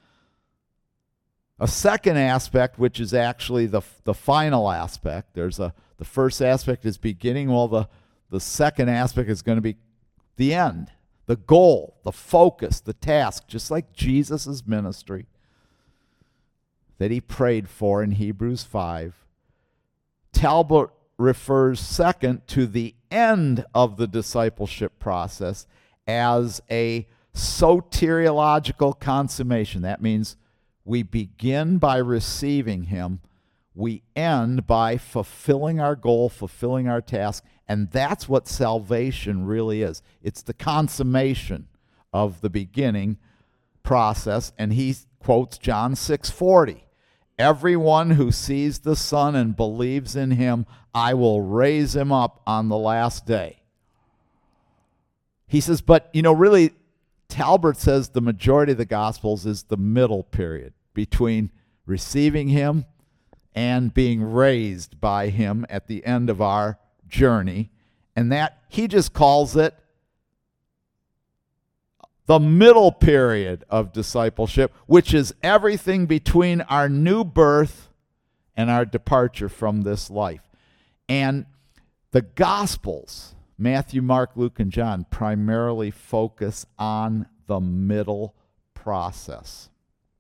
A second aspect, which is actually the final aspect, the first aspect is beginning. Well, the second aspect is going to be the end, the goal, the focus, the task, just like Jesus' ministry that he prayed for in Hebrews 5. Talbot refers second to the end of the discipleship process as a soteriological consummation. That means we begin by receiving him. We end by fulfilling our goal, fulfilling our task, and that's what salvation really is. It's the consummation of the beginning process, and he quotes John 6:40. Everyone who sees the Son and believes in him, I will raise him up on the last day. He says, but, really, Talbert says the majority of the Gospels is the middle period between receiving him and being raised by him at the end of our journey. And that, he just calls it the middle period of discipleship, which is everything between our new birth and our departure from this life. And the Gospels, Matthew, Mark, Luke, and John, primarily focus on the middle process.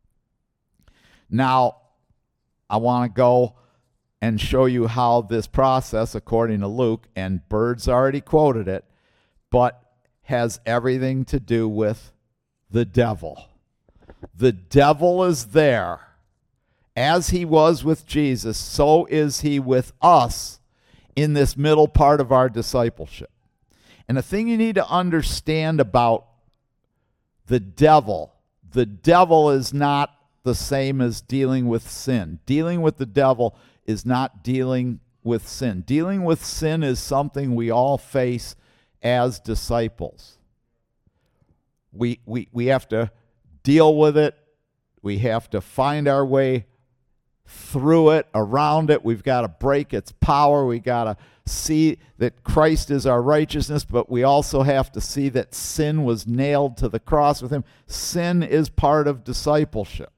Now, I want to go and show you how this process, according to Luke, and Bird's already quoted it, but has everything to do with the devil. The devil is there. As he was with Jesus, so is he with us in this middle part of our discipleship. And the thing you need to understand about the devil is not the same as dealing with sin. Dealing with the devil is not dealing with sin. Dealing with sin is something we all face as disciples. We have to deal with it. We have to find our way through it, around it. We've got to break its power. We got to see that Christ is our righteousness, but we also have to see that sin was nailed to the cross with him. Sin is part of discipleship.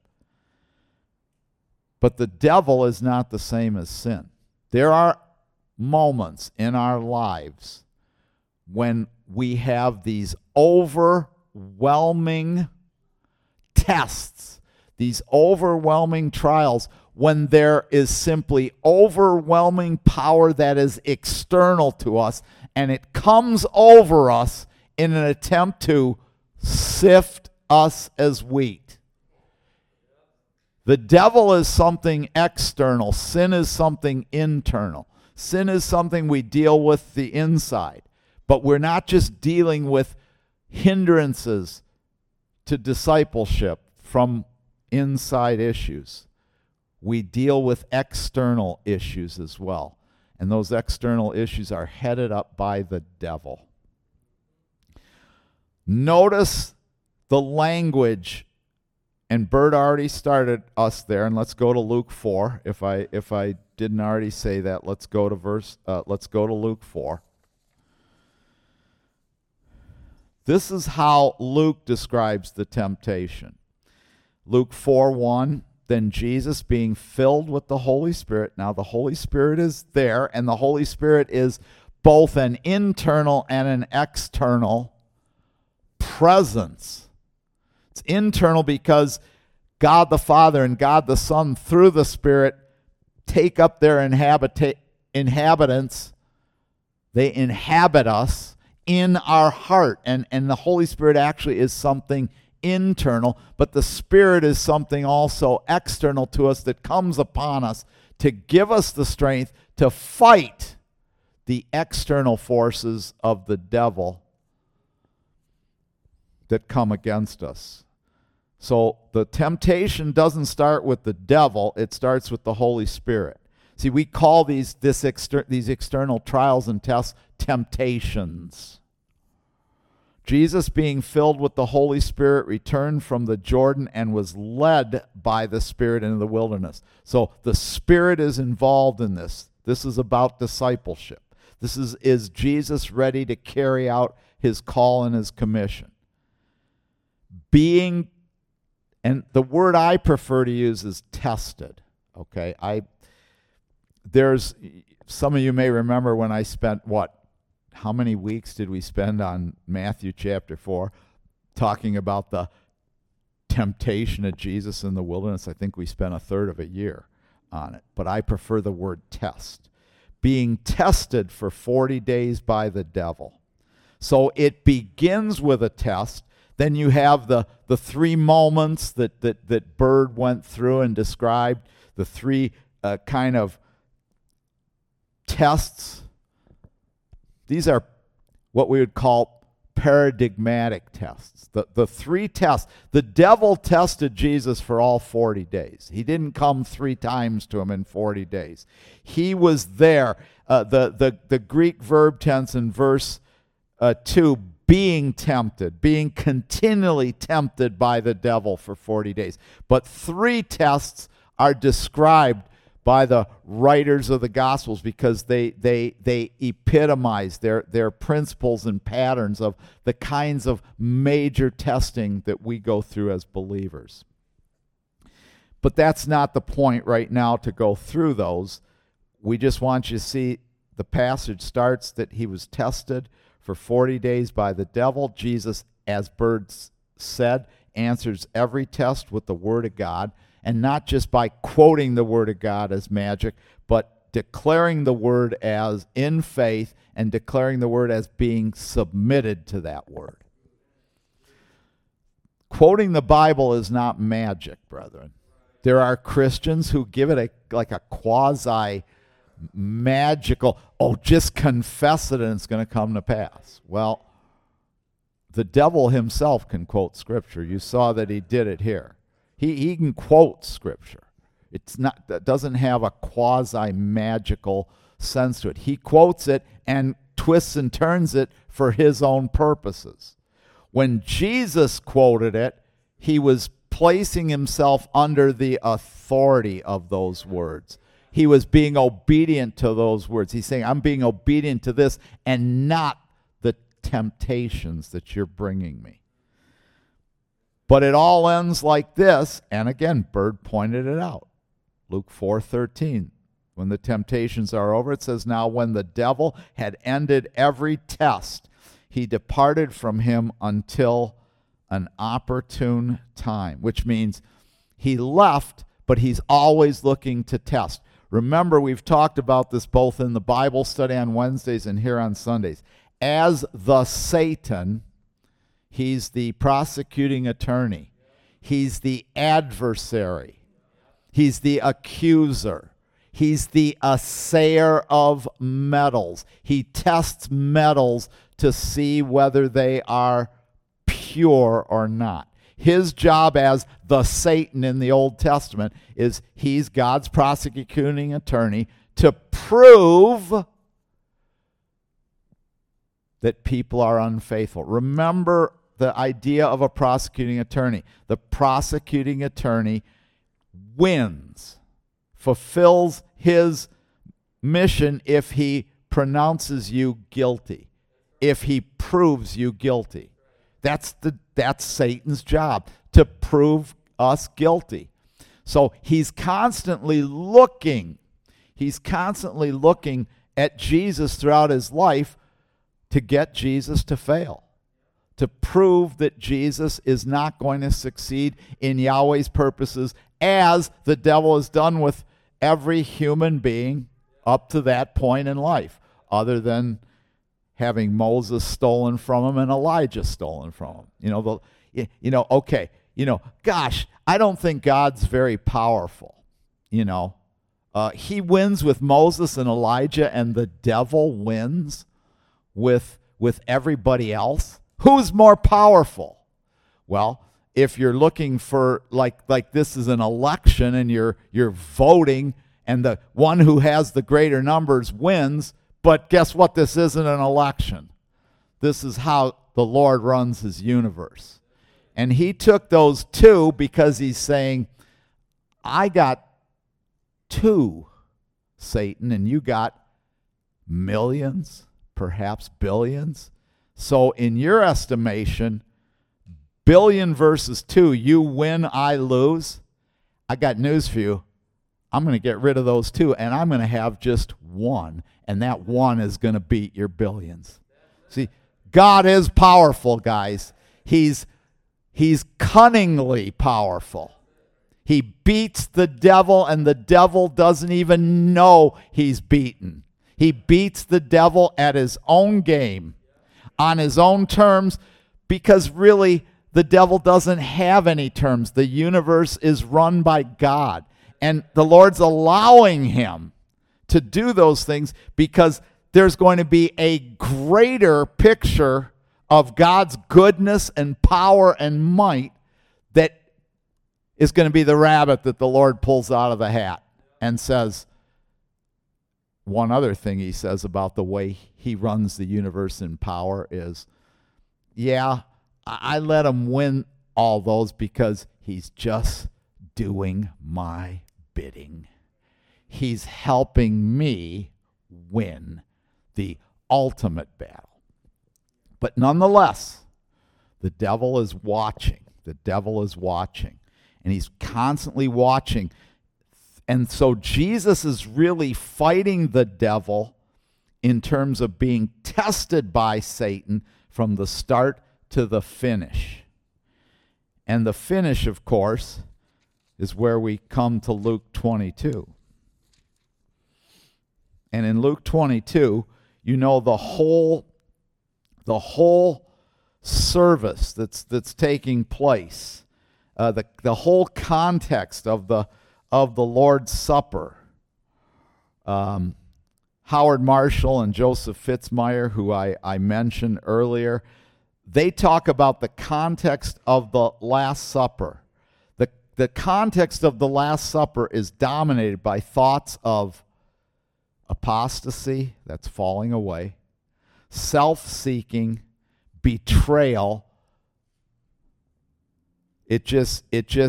But the devil is not the same as sin. There are moments in our lives when we have these overwhelming tests, these overwhelming trials, when there is simply overwhelming power that is external to us, and it comes over us in an attempt to sift us as wheat. The devil is something external. Sin is something internal. Sin is something we deal with the inside. But we're not just dealing with hindrances to discipleship from inside issues. We deal with external issues as well. And those external issues are headed up by the devil. Notice the language, and Bert already started us there, and let's go to Luke 4. If I didn't already say that, let's go to Luke 4. This is how Luke describes the temptation. Luke 4:1, then Jesus being filled with the Holy Spirit. Now the Holy Spirit is there, and the Holy Spirit is both an internal and an external presence. It's internal because God the Father and God the Son, through the Spirit, take up their inhabitants. They inhabit us in our heart. And the Holy Spirit actually is something internal, but the Spirit is something also external to us that comes upon us to give us the strength to fight the external forces of the devil that come against us. So the temptation doesn't start with the devil, it starts with the Holy Spirit. See, we call these external trials and tests temptations. Jesus, being filled with the Holy Spirit, returned from the Jordan and was led by the Spirit into the wilderness. So the Spirit is involved in this. This is about discipleship. This is Jesus ready to carry out his call and his commission? Being, and the word I prefer to use is tested. Okay, there's some of you may remember when I spent how many weeks did we spend on Matthew chapter 4 talking about the temptation of Jesus in the wilderness? I think we spent a third of a year on it, but I prefer the word test. Being tested for 40 days by the devil. So it begins with a test. Then you have the three moments that Bird went through and described, the three kind of tests. These are what we would call paradigmatic tests. The three tests. The devil tested Jesus for all 40 days. He didn't come 3 times to him in 40 days. He was there. The Greek verb tense in verse 2, being tempted, being continually tempted by the devil for 40 days. But 3 tests are described by the writers of the Gospels because they epitomize their principles and patterns of the kinds of major testing that we go through as believers. But that's not the point right now to go through those. We just want you to see the passage starts that he was tested for 40 days by the devil. Jesus, as Bird said, answers every test with the Word of God. And not just by quoting the Word of God as magic, but declaring the Word as in faith and declaring the Word as being submitted to that Word. Quoting the Bible is not magic, brethren. There are Christians who give it like a quasi-magical, just confess it and it's going to come to pass. Well, the devil himself can quote Scripture. You saw that he did it here. He can quote Scripture. That doesn't have a quasi-magical sense to it. He quotes it and twists and turns it for his own purposes. When Jesus quoted it, he was placing himself under the authority of those words. He was being obedient to those words. He's saying, I'm being obedient to this and not the temptations that you're bringing me. But it all ends like this, and again, Bird pointed it out. Luke 4:13, when the temptations are over, it says, now when the devil had ended every test, he departed from him until an opportune time, which means he left, but he's always looking to test. Remember, we've talked about this both in the Bible study on Wednesdays and here on Sundays. As the Satan, he's the prosecuting attorney. He's the adversary. He's the accuser. He's the assayer of metals. He tests metals to see whether they are pure or not. His job as the Satan in the Old Testament is he's God's prosecuting attorney to prove that people are unfaithful. Remember the idea of a prosecuting attorney. The prosecuting attorney wins, fulfills his mission if he pronounces you guilty, if he proves you guilty. That's Satan's job, to prove us guilty. So he's constantly looking at Jesus throughout his life to get Jesus to fail, to prove that Jesus is not going to succeed in Yahweh's purposes, as the devil has done with every human being up to that point in life, other than having Moses stolen from him and Elijah stolen from him. Gosh, I don't think God's very powerful. He wins with Moses and Elijah, and the devil wins with everybody else. Who's more powerful? Well, if you're looking for like this is an election and you're voting, and the one who has the greater numbers wins, but guess what? This isn't an election. This is how the Lord runs his universe. And he took those two because he's saying, I got two, Satan, and you got millions, perhaps billions. So in your estimation, billion versus two, you win, I lose. I got news for you. I'm going to get rid of those two, and I'm going to have just one, and that one is going to beat your billions. See, God is powerful, guys. He's cunningly powerful. He beats the devil, and the devil doesn't even know he's beaten. He beats the devil at his own game, on his own terms, because really the devil doesn't have any terms. The universe is run by God, and the Lord's allowing him to do those things because there's going to be a greater picture of God's goodness and power and might that is going to be the rabbit that the Lord pulls out of the hat and says, one other thing he says about the way he runs the universe in power is, yeah, I let him win all those because he's just doing my bidding. He's helping me win the ultimate battle. But nonetheless, the devil is watching. The devil is watching. And he's constantly watching. And so Jesus is really fighting the devil in terms of being tested by Satan from the start to the finish. And the finish, of course, is where we come to Luke 22. And in Luke 22, you know the whole service that's taking place, the whole context of the Lord's Supper. Howard Marshall and Joseph Fitzmyer, who I mentioned earlier, they talk about the context of the Last Supper. The context of the Last Supper is dominated by thoughts of apostasy, that's falling away, self-seeking, betrayal. It just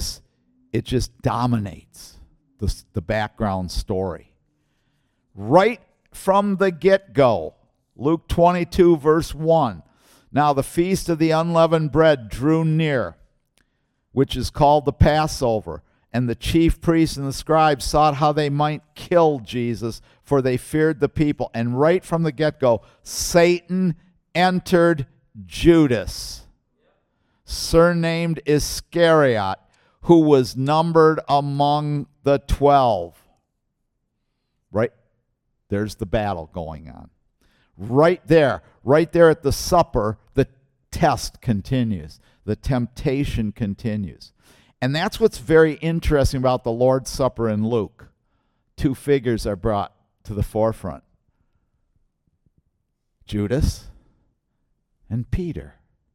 dominates the background story. Right from the get-go, Luke 22, verse 1. Now the feast of the unleavened bread drew near, which is called the Passover. And the chief priests and the scribes sought how they might kill Jesus, for they feared the people. And right from the get-go, Satan entered Judas, surnamed Iscariot, who was numbered among the 12. Right? There's the battle going on. Right there at the supper, the test continues. The temptation continues. And that's what's very interesting about the Lord's Supper in Luke. Two figures are brought to the forefront: Judas and Peter.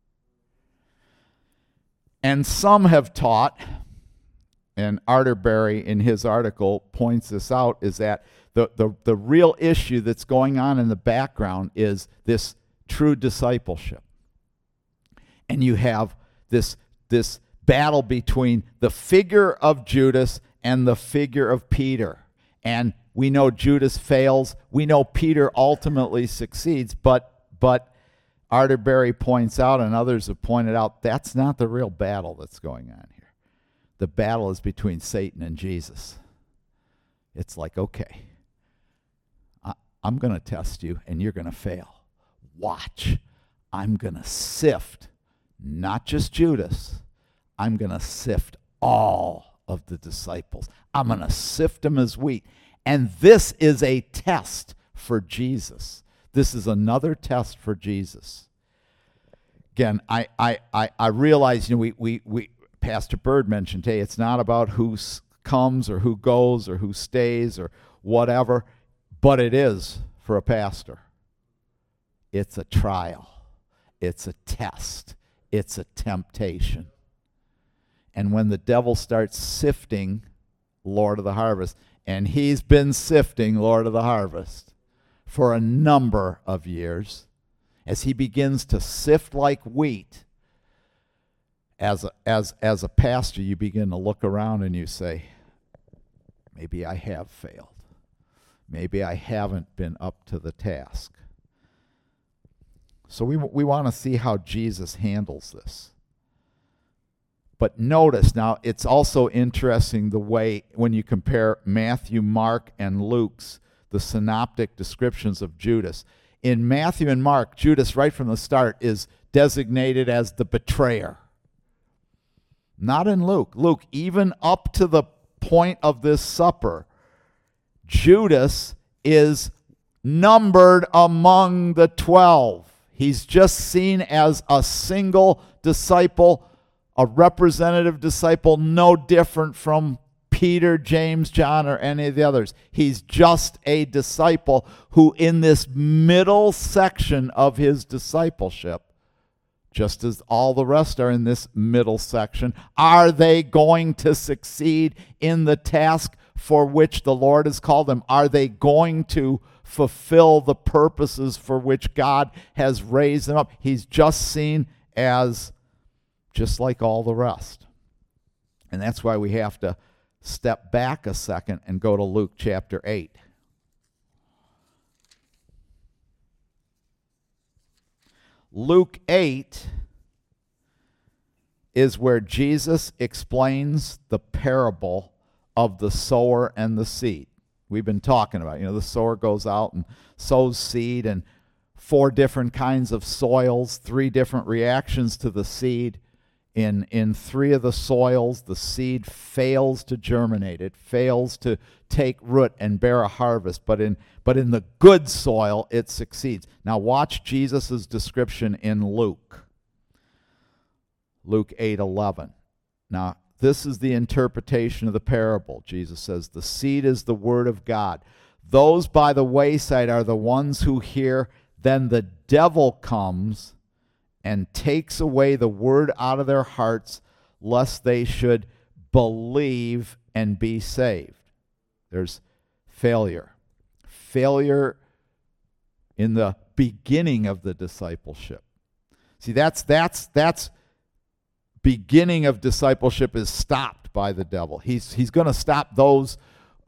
And some have taught, and Arterbury in his article points this out, is that the real issue that's going on in the background is this true discipleship. And you have this battle between the figure of Judas and the figure of Peter. And we know Judas fails. We know Peter ultimately succeeds. But Arterbury points out, and others have pointed out, that's not the real battle that's going on here. The battle is between Satan and Jesus. It's like, okay, I'm going to test you, and you're going to fail. Watch. I'm going to sift, not just Judas. I'm going to sift all of the disciples. I'm going to sift them as wheat. And this is a test for Jesus. This is another test for Jesus. Again, I realize, we Pastor Bird mentioned, hey, it's not about who comes or who goes or who stays or whatever, but it is for a pastor. It's a trial. It's a test. It's a temptation. And when the devil starts sifting Lord of the Harvest, and he's been sifting Lord of the Harvest for a number of years, as he begins to sift like wheat, as a pastor, you begin to look around and you say, maybe I have failed. Maybe I haven't been up to the task. So we want to see how Jesus handles this. But notice now, it's also interesting the way when you compare Matthew, Mark, and Luke's, the synoptic descriptions of Judas. In Matthew and Mark, Judas right from the start is designated as the betrayer. Not in Luke. Luke, even up to the point of this supper, Judas is numbered among the 12. He's just seen as a single disciple, a representative disciple, no different from Peter, James, John, or any of the others. He's just a disciple who, in this middle section of his discipleship, just as all the rest are in this middle section, are they going to succeed in the task for which the Lord has called them? Are they going to fulfill the purposes for which God has raised them up? He's just seen as just like all the rest. And that's why we have to step back a second and go to Luke chapter 8. Luke 8 is where Jesus explains the parable of the sower and the seed. We've been talking about, the sower goes out and sows seed, and 4 different kinds of soils, 3 different reactions to the seed. In 3 of the soils, the seed fails to germinate. It fails to take root and bear a harvest. But in the good soil, it succeeds. Now watch Jesus' description in Luke. Luke 8:11. Now, this is the interpretation of the parable. Jesus says, the seed is the word of God. Those by the wayside are the ones who hear. Then the devil comes and takes away the word out of their hearts, lest they should believe and be saved. There's failure. Failure in the beginning of the discipleship. See, that's beginning of discipleship is stopped by the devil. He's going to stop those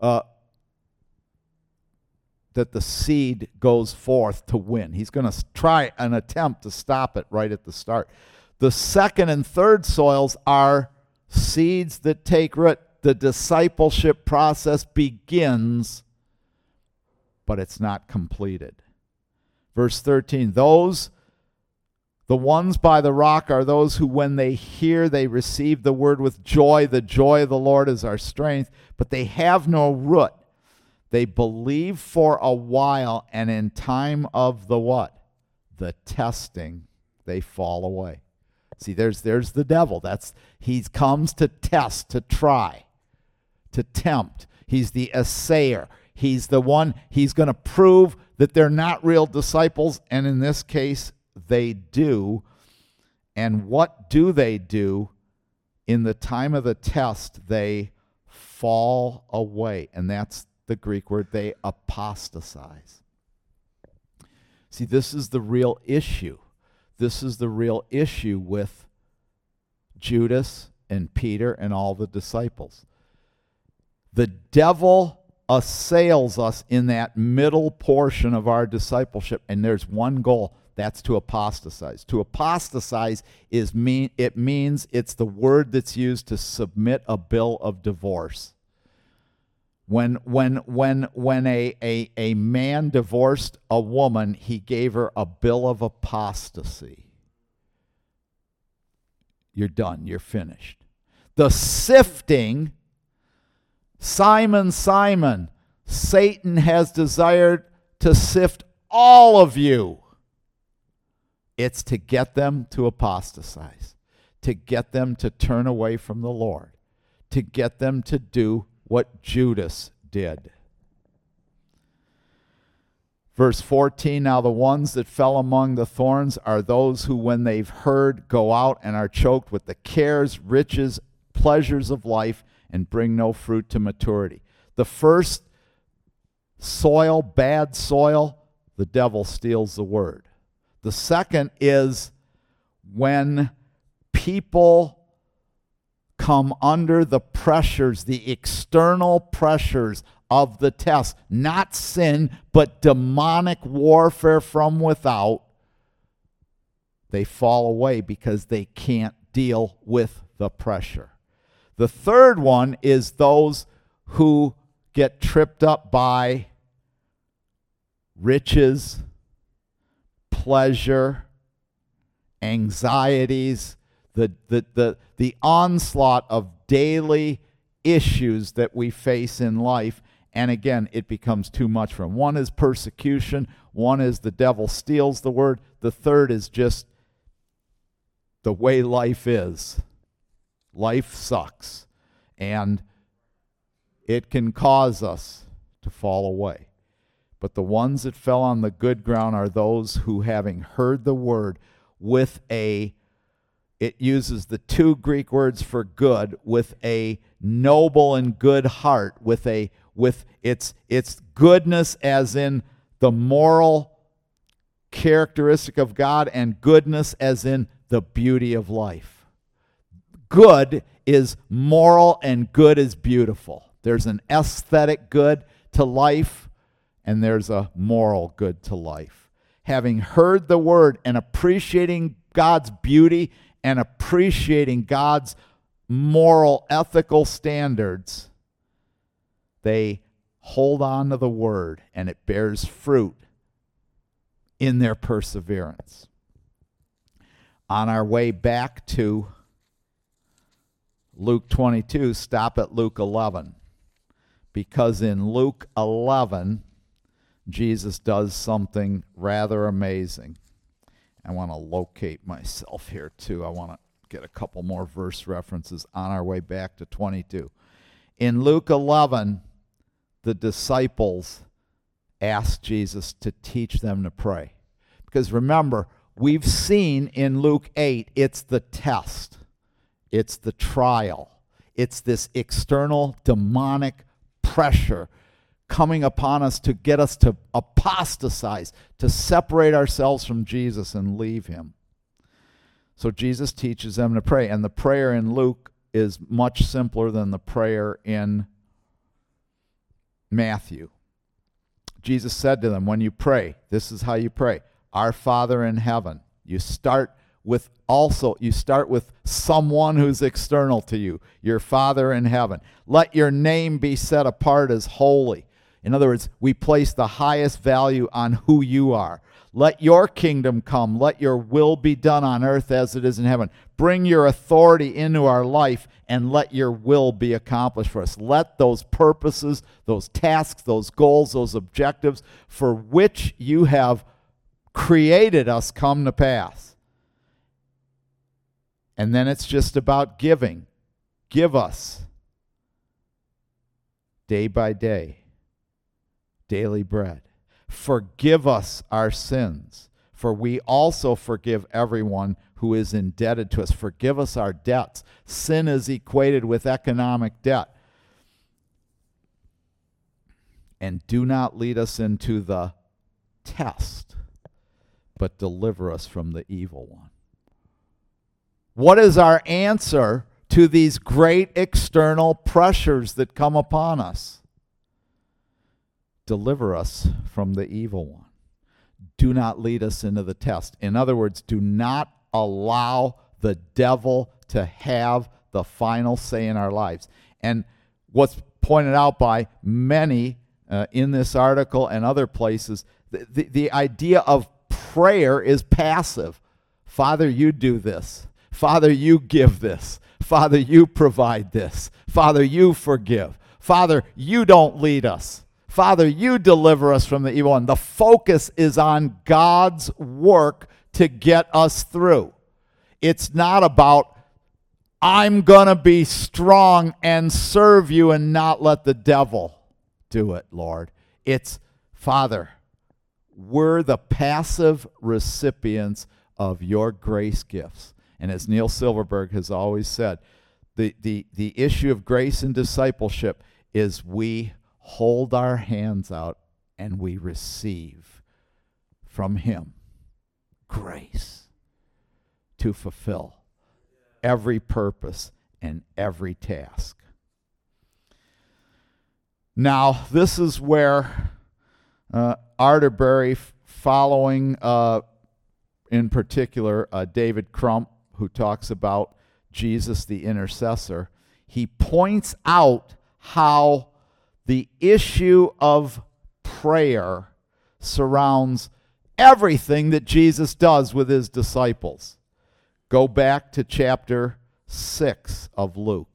that the seed goes forth to win. He's going to try an attempt to stop it right at the start. The second and third soils are seeds that take root. The discipleship process begins, but it's not completed. Verse 13, the ones by the rock are those who, when they hear, they receive the word with joy. The joy of the Lord is our strength, but they have no root. They believe for a while, and in time of the what? The testing, they fall away. See, there's the devil. He comes to test, to try, to tempt. He's the assayer. He's the one, he's going to prove that they're not real disciples, and in this case, they do. And what do they do? In the time of the test, they fall away, and that's the Greek word, they apostatize. See, this is the real issue. This is the real issue with Judas and Peter and all the disciples. The devil assails us in that middle portion of our discipleship, and there's one goal. That's to apostatize. To apostatize means it's the word that's used to submit a bill of divorce. When a man divorced a woman, he gave her a bill of apostasy. You're done. You're finished. The sifting, Simon, Simon, Satan has desired to sift all of you. It's to get them to apostatize, to get them to turn away from the Lord, to get them to do what Judas did. Verse 14, now the ones that fell among the thorns are those who, when they've heard, go out and are choked with the cares, riches, pleasures of life, and bring no fruit to maturity. The first soil, bad soil, the devil steals the word. The second is when people come under the pressures, the external pressures of the test, not sin, but demonic warfare from without, they fall away because they can't deal with the pressure. The third one is those who get tripped up by riches, pleasure, anxieties, the onslaught of daily issues that we face in life, and again, it becomes too much for them. One is persecution, one is the devil steals the word, the third is just the way life is. Life sucks, and it can cause us to fall away. But the ones that fell on the good ground are those who, having heard the word with it uses the two Greek words for good, with a noble and good heart, with its goodness as in the moral characteristic of God, and goodness as in the beauty of life. Good is moral and good is beautiful. There's an aesthetic good to life, and there's a moral good to life. Having heard the word and appreciating God's beauty and appreciating God's moral, ethical standards, they hold on to the word, and it bears fruit in their perseverance. On our way back to Luke 22, stop at Luke 11. Because in Luke 11, Jesus does something rather amazing. I want to locate myself here too. I want to get a couple more verse references on our way back to 22. In Luke 11, the disciples asked Jesus to teach them to pray. Because remember, we've seen in Luke 8, it's the test. It's the trial. It's this external demonic pressure coming upon us to get us to apostatize, to separate ourselves from Jesus and leave him. So Jesus teaches them to pray. And the prayer in Luke is much simpler than the prayer in Matthew. Jesus said to them, when you pray, this is how you pray. Our Father in heaven. You start with someone who's external to you, your Father in heaven. Let your name be set apart as holy. In other words, we place the highest value on who you are. Let your kingdom come. Let your will be done on earth as it is in heaven. Bring your authority into our life and let your will be accomplished for us. Let those purposes, those tasks, those goals, those objectives for which you have created us come to pass. And then it's just about giving. Give us day by day daily bread. Forgive us our sins, for we also forgive everyone who is indebted to us. Forgive us our debts. Sin is equated with economic debt. And do not lead us into the test, but deliver us from the evil one. What is our answer to these great external pressures that come upon us? Deliver us from the evil one. Do not lead us into the test. In other words, do not allow the devil to have the final say in our lives. And what's pointed out by many in this article and other places, the idea of prayer is passive. Father, you do this. Father, you give this. Father, you provide this. Father, you forgive. Father, you don't lead us. Father, you deliver us from the evil one. The focus is on God's work to get us through. It's not about, I'm going to be strong and serve you and not let the devil do it, Lord. It's, Father, we're the passive recipients of your grace gifts. And as Neil Silverberg has always said, the issue of grace and discipleship is we hold our hands out and we receive from him grace to fulfill every purpose and every task. Now, this is where Arterbury, following in particular David Crump, who talks about Jesus the intercessor, he points out how the issue of prayer surrounds everything that Jesus does with his disciples. Go back to chapter 6 of Luke.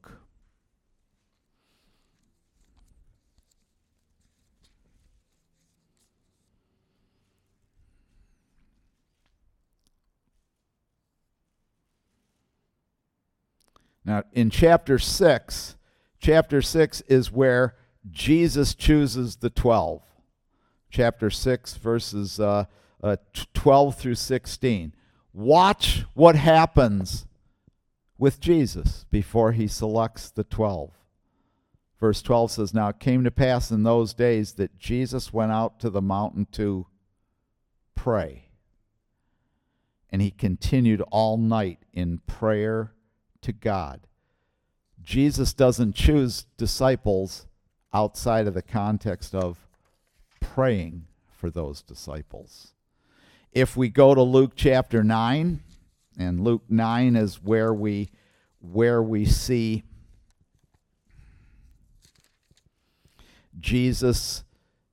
Now, in chapter 6 is where Jesus chooses the 12. Chapter 6, verses 12 through 16. Watch what happens with Jesus before he selects the 12. Verse 12 says, Now it came to pass in those days that Jesus went out to the mountain to pray. And he continued all night in prayer to God. Jesus doesn't choose disciples outside of the context of praying for those disciples. If we go to Luke chapter 9, and Luke 9 is where we see Jesus,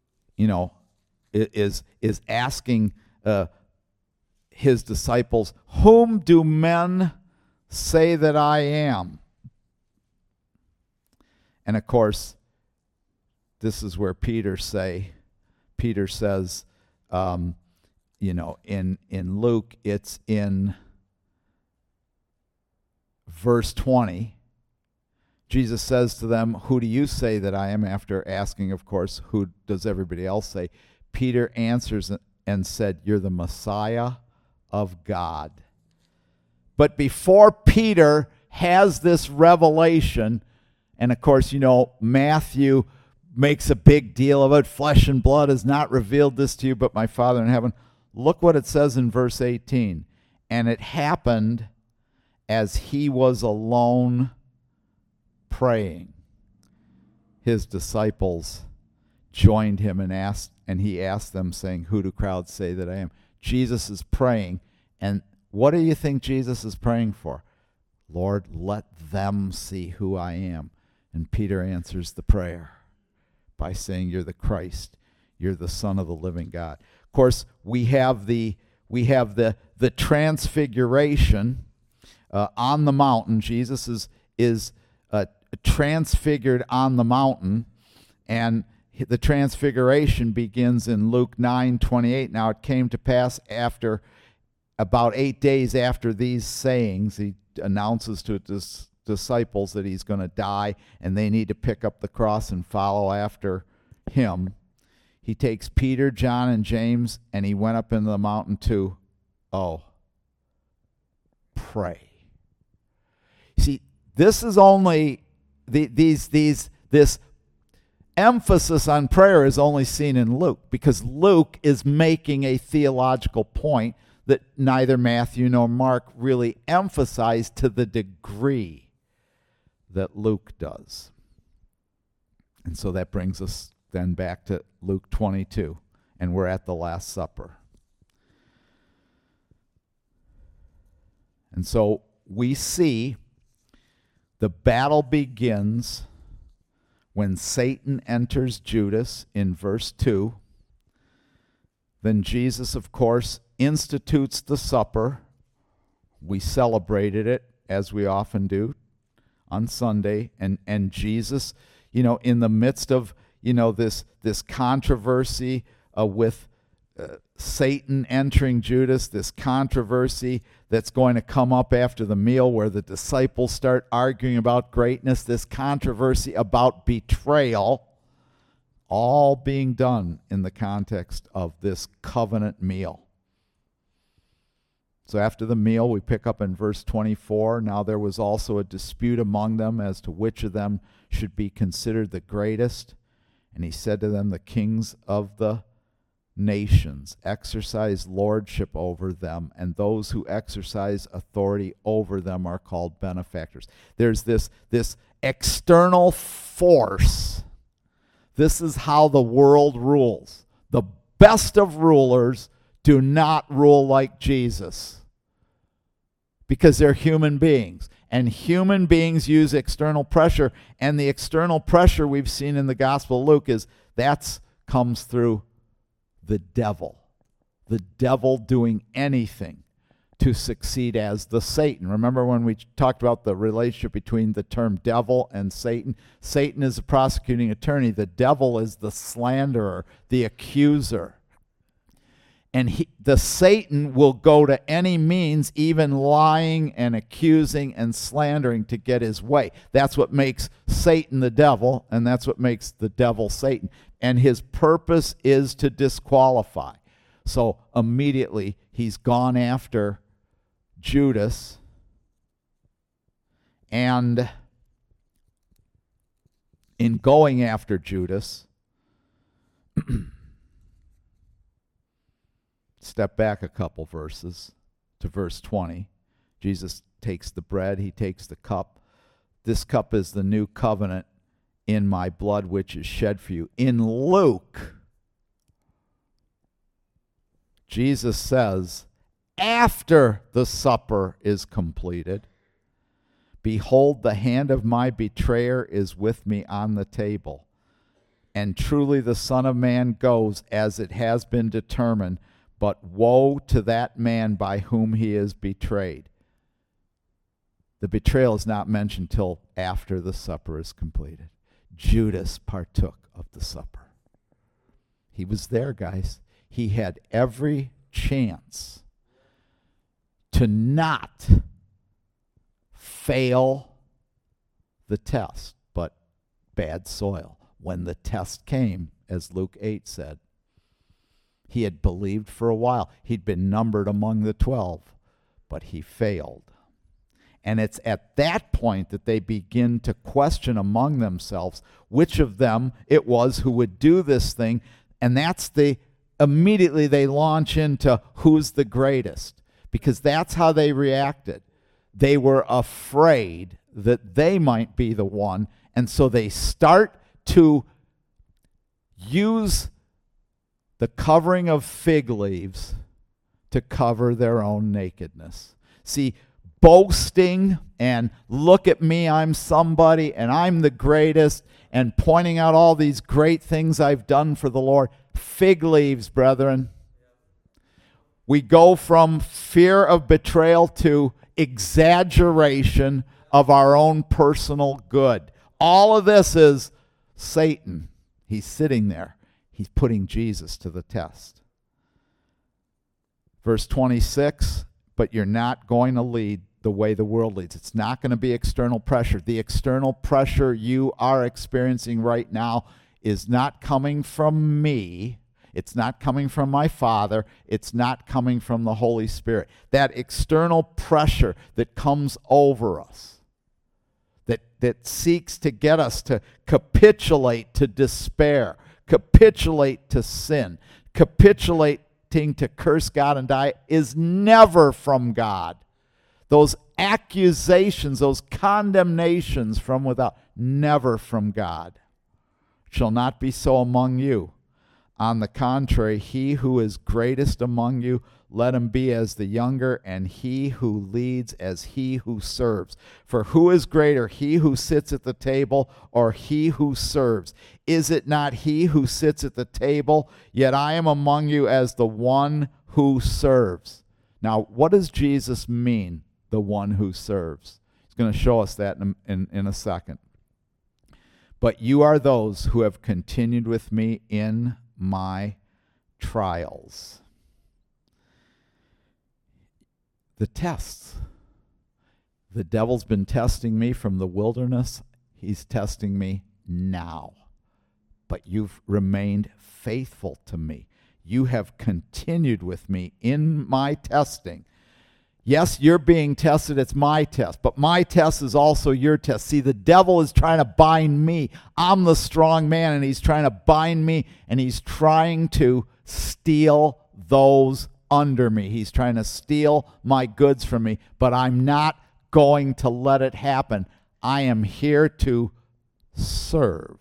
is asking his disciples, whom do men say that I am? And of course, this is where Peter says, in Luke, it's in verse 20. Jesus says to them, who do you say that I am? After asking, of course, who does everybody else say? Peter answers and said, you're the Messiah of God. But before Peter has this revelation, and of course, Matthew makes a big deal of it. Flesh and blood has not revealed this to you, but my Father in heaven. Look what it says in verse 18. And it happened as he was alone praying. His disciples joined him and he asked them, saying, who do crowds say that I am? Jesus is praying, and what do you think Jesus is praying for? Lord, let them see who I am. And Peter answers the prayer by saying, you're the Christ, you're the Son of the living God. Of course, we have the transfiguration on the mountain. Jesus is transfigured on the mountain, and the transfiguration begins in Luke 9:28. Now it came to pass after about 8 days after these sayings, he announces to his disciples that he's going to die and they need to pick up the cross and follow after him. He takes Peter, John, and James, and he went up into the mountain to, pray. See, this is only this emphasis on prayer is only seen in Luke, because Luke is making a theological point that neither Matthew nor Mark really emphasize to the degree that Luke does. And so that brings us then back to Luke 22, and we're at the Last Supper. And so we see the battle begins when Satan enters Judas in verse 2. Then Jesus, of course, institutes the supper. We celebrated it, as we often do, on Sunday. And Jesus, in the midst of, this controversy with Satan entering Judas, this controversy that's going to come up after the meal where the disciples start arguing about greatness, this controversy about betrayal, all being done in the context of this covenant meal. So after the meal, we pick up in verse 24. Now there was also a dispute among them as to which of them should be considered the greatest. And he said to them, the kings of the nations exercise lordship over them, and those who exercise authority over them are called benefactors. There's this external force. This is how the world rules. The best of rulers do not rule like Jesus, because they're human beings. And human beings use external pressure, and the external pressure we've seen in the Gospel of Luke comes through the devil. The devil doing anything to succeed as the Satan. Remember when we talked about the relationship between the term devil and Satan? Satan is the prosecuting attorney. The devil is the slanderer, the accuser. And the Satan will go to any means, even lying and accusing and slandering, to get his way. That's what makes Satan the devil, and that's what makes the devil Satan. And his purpose is to disqualify. So immediately he's gone after Judas, and in going after Judas, step back a couple verses to verse 20. Jesus takes the bread, he takes the cup. This cup is the new covenant in my blood, which is shed for you. In Luke, Jesus says, after the supper is completed, behold, the hand of my betrayer is with me on the table. And truly the Son of Man goes as it has been determined, but woe to that man by whom he is betrayed. The betrayal is not mentioned till after the supper is completed. Judas partook of the supper. He was there, guys. He had every chance to not fail the test, but bad soil. When the test came, as Luke 8 said, he had believed for a while. He'd been numbered among the 12, but he failed. And it's at that point that they begin to question among themselves which of them it was who would do this thing. And immediately they launch into who's the greatest, because that's how they reacted. They were afraid that they might be the one, and so they start to use the covering of fig leaves to cover their own nakedness. See, boasting and look at me, I'm somebody and I'm the greatest, and pointing out all these great things I've done for the Lord. Fig leaves, brethren. We go from fear of betrayal to exaggeration of our own personal good. All of this is Satan. He's sitting there. He's putting Jesus to the test. Verse 26, but you're not going to lead the way the world leads. It's not going to be external pressure. The external pressure you are experiencing right now is not coming from me. It's not coming from my Father. It's not coming from the Holy Spirit. That external pressure that comes over us, that seeks to get us to capitulate to despair, capitulate to sin, capitulating to curse God and die is never from God. Those accusations, those condemnations from without, never from God. Shall not be so among you. On the contrary, he who is greatest among you, let him be as the younger, and he who leads as he who serves. For who is greater, he who sits at the table or he who serves? Is it not he who sits at the table? Yet I am among you as the one who serves. Now, what does Jesus mean, the one who serves? He's going to show us that in a second. But you are those who have continued with me in my trials. The tests. The devil's been testing me from the wilderness. He's testing me now. But you've remained faithful to me. You have continued with me in my testing. Yes, you're being tested. It's my test. But my test is also your test. See, the devil is trying to bind me. I'm the strong man, and he's trying to bind me, and he's trying to steal those under me. He's trying to steal my goods from me, but I'm not going to let it happen. I am here to serve.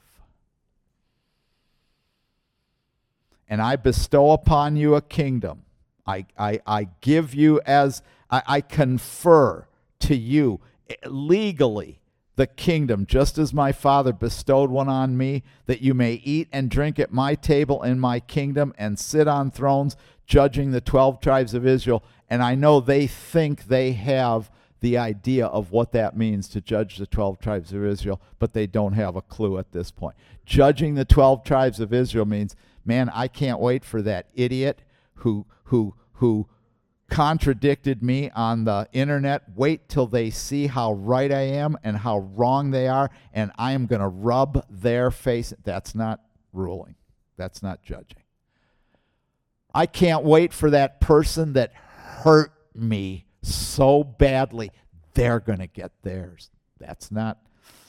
And I bestow upon you a kingdom. I give you as... I confer to you legally the kingdom, just as my Father bestowed one on me, that you may eat and drink at my table in my kingdom and sit on thrones judging the 12 tribes of Israel. And I know they think they have the idea of what that means to judge the 12 tribes of Israel, but they don't have a clue at this point. Judging the 12 tribes of Israel means, man, I can't wait for that idiot who contradicted me on the internet. Wait till they see how right I am and how wrong they are, and I am going to rub their face. That's not ruling. That's not judging. I can't wait for that person that hurt me so badly. They're going to get theirs. That's not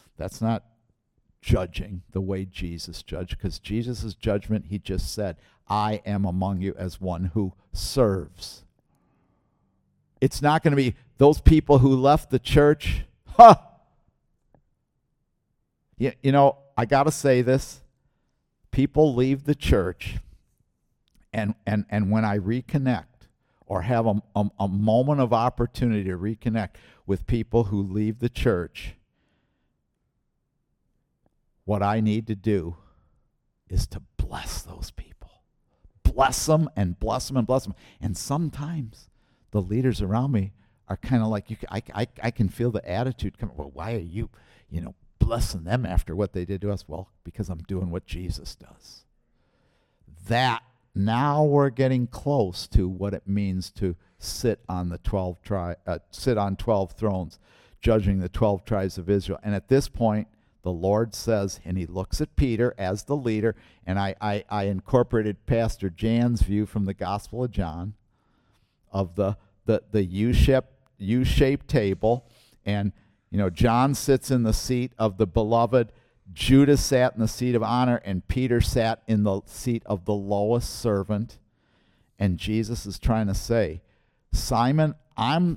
judging the way Jesus judged, because Jesus' judgment, he just said, I am among you as one who serves. It's not going to be those people who left the church. You know, I got to say this. People leave the church, and when I reconnect or have a moment of opportunity to reconnect with people who leave the church, what I need to do is to bless those people. Bless them and bless them and bless them. And sometimes the leaders around me are kind of like, I can feel the attitude coming. Well, why are you, blessing them after what they did to us? Well, because I'm doing what Jesus does. That, now we're getting close to what it means to sit on 12 thrones, judging the 12 tribes of Israel. And at this point, the Lord says, and he looks at Peter as the leader, and I incorporated Pastor Jan's view from the Gospel of John, of the U-shaped table, and John sits in the seat of the beloved, Judas sat in the seat of honor, and Peter sat in the seat of the lowest servant. And Jesus is trying to say, Simon, I'm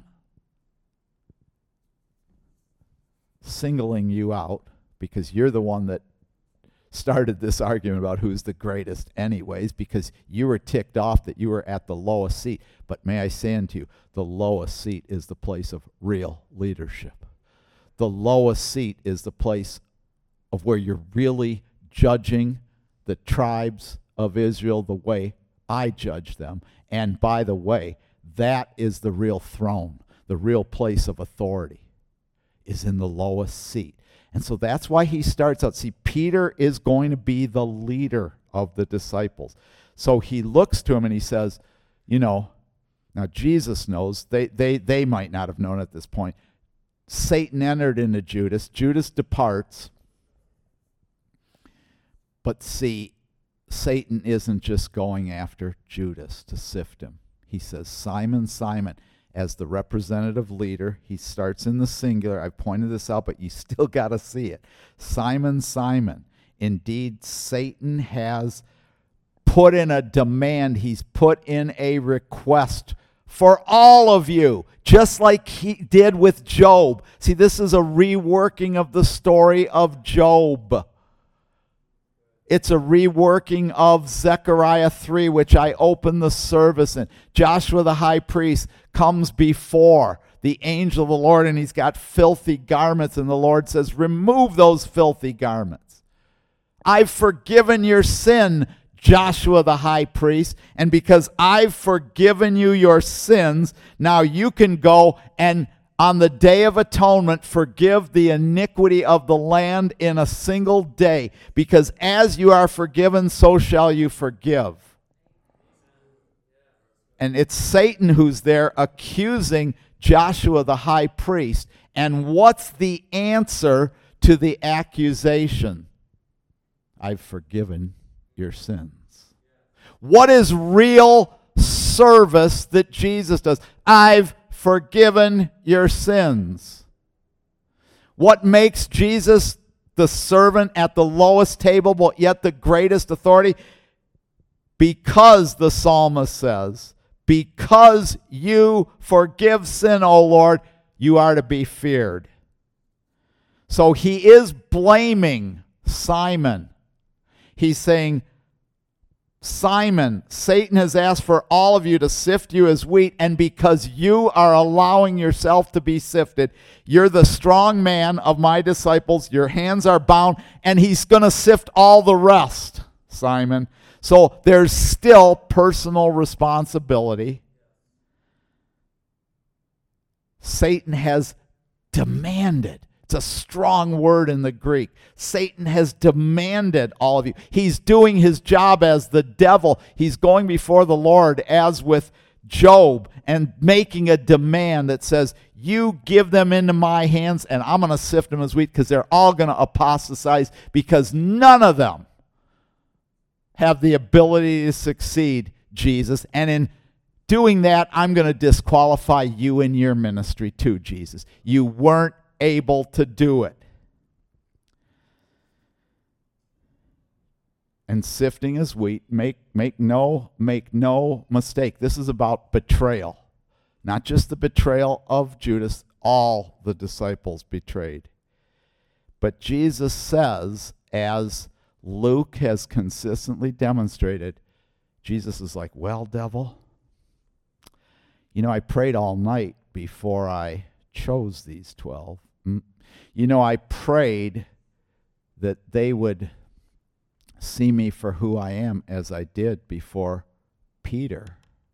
singling you out because you're the one that started this argument about who's the greatest anyways, because you were ticked off that you were at the lowest seat. But may I say unto you, the lowest seat is the place of real leadership. The lowest seat is the place of where you're really judging the tribes of Israel the way I judge them. And by the way, that is the real throne. The real place of authority is in the lowest seat. And so that's why he starts out. See, Peter is going to be the leader of the disciples. So he looks to him and he says, now Jesus knows, they might not have known at this point. Satan entered into Judas. Judas departs. But see, Satan isn't just going after Judas to sift him. He says, Simon, Simon. as the representative leader. He starts in the singular. I've pointed this out, but you still got to see it. Simon, Simon, indeed Satan has put in a demand. He's put in a request for all of you, just like he did with Job. See, this is a reworking of the story of Job. It's a reworking of Zechariah 3, which I opened the service in. Joshua the high priest comes before the angel of the Lord, and he's got filthy garments, and the Lord says, remove those filthy garments. I've forgiven your sin, Joshua the high priest, and because I've forgiven you your sins, now you can go and on the Day of Atonement forgive the iniquity of the land in a single day, because as you are forgiven, so shall you forgive. And it's Satan who's there accusing Joshua the high priest. And what's the answer to the accusation? I've forgiven your sins. What is real service that Jesus does? I've forgiven your sins. What makes Jesus the servant at the lowest table, but yet the greatest authority? Because the psalmist says, because you forgive sin, O Lord, you are to be feared. So he is blaming Simon. He's saying, Simon, Satan has asked for all of you to sift you as wheat, and because you are allowing yourself to be sifted, you're the strong man of my disciples, your hands are bound, and he's going to sift all the rest, Simon. So there's still personal responsibility. Satan has demanded. It's a strong word in the Greek. Satan has demanded all of you. He's doing his job as the devil. He's going before the Lord as with Job and making a demand that says, you give them into my hands and I'm going to sift them as wheat, because they're all going to apostatize, because none of them have the ability to succeed, Jesus. And in doing that, I'm going to disqualify you in your ministry too, Jesus. You weren't able to do it. And sifting as wheat, make no mistake. This is about betrayal. Not just the betrayal of Judas, all the disciples betrayed. But Jesus says, as Luke has consistently demonstrated, Jesus is like, well, devil, I prayed all night before I chose these 12. I prayed that they would see me for who I am, as I did before Peter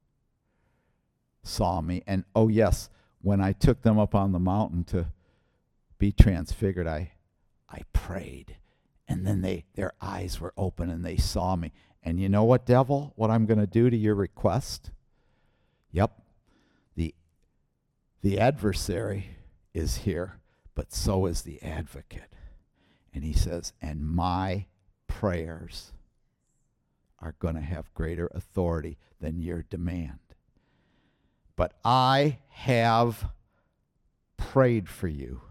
saw me. And oh yes, when I took them up on the mountain to be transfigured, I prayed. And then their eyes were open and they saw me. And you know what, devil? What I'm going to do to your request? Yep. The adversary is here, but so is the advocate. And he says, and my prayers are going to have greater authority than your demand. But I have prayed for you,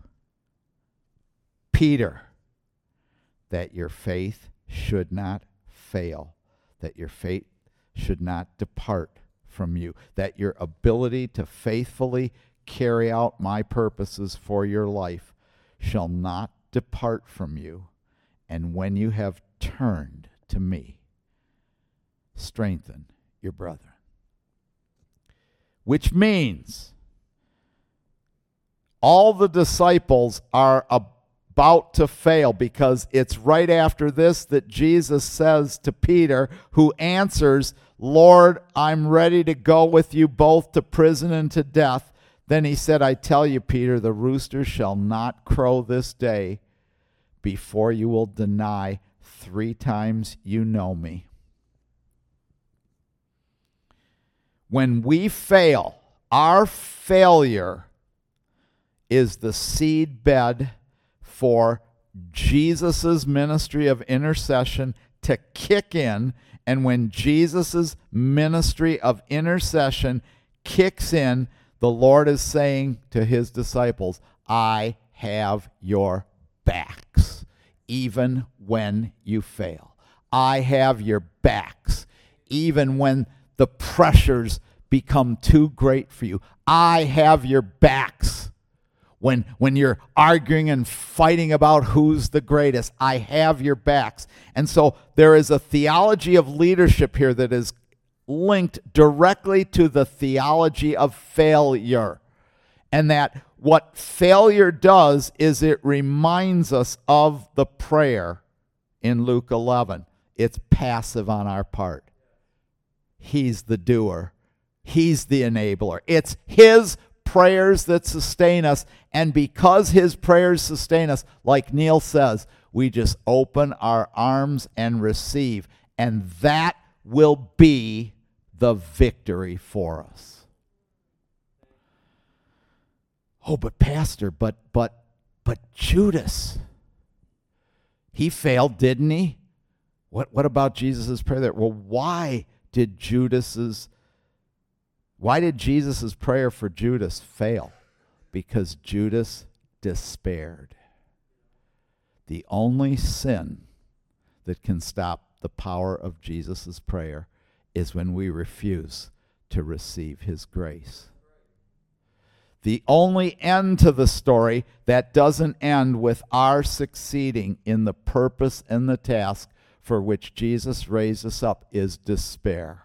Peter, that your faith should not fail, that your faith should not depart from you, that your ability to faithfully carry out my purposes for your life shall not depart from you. And when you have turned to me, strengthen your brethren. Which means all the disciples are about to fail, because it's right after this that Jesus says to Peter, who answers, Lord, I'm ready to go with you both to prison and to death. Then he said, I tell you, Peter, the rooster shall not crow this day before you will deny 3 times you know me. When we fail, our failure is the seed bed for Jesus' ministry of intercession to kick in. And when Jesus' ministry of intercession kicks in, The Lord is saying to his disciples, I have your backs, even when you fail. I have your backs, even when the pressures become too great for you. I have your backs. When you're arguing and fighting about who's the greatest, I have your backs. And so there is a theology of leadership here that is linked directly to the theology of failure. And that what failure does is it reminds us of the prayer in Luke 11. It's passive on our part. He's the doer. He's the enabler. It's his prayers that sustain us. And because his prayers sustain us, like Neil says, we just open our arms and receive. And that will be the victory for us. Oh, but Pastor, but Judas, he failed, didn't he? What about Jesus' prayer there? Well, why did Jesus' prayer for Judas fail? Because Judas despaired. The only sin that can stop the power of Jesus' prayer is when we refuse to receive his grace. The only end to the story that doesn't end with our succeeding in the purpose and the task for which Jesus raised us up is despair.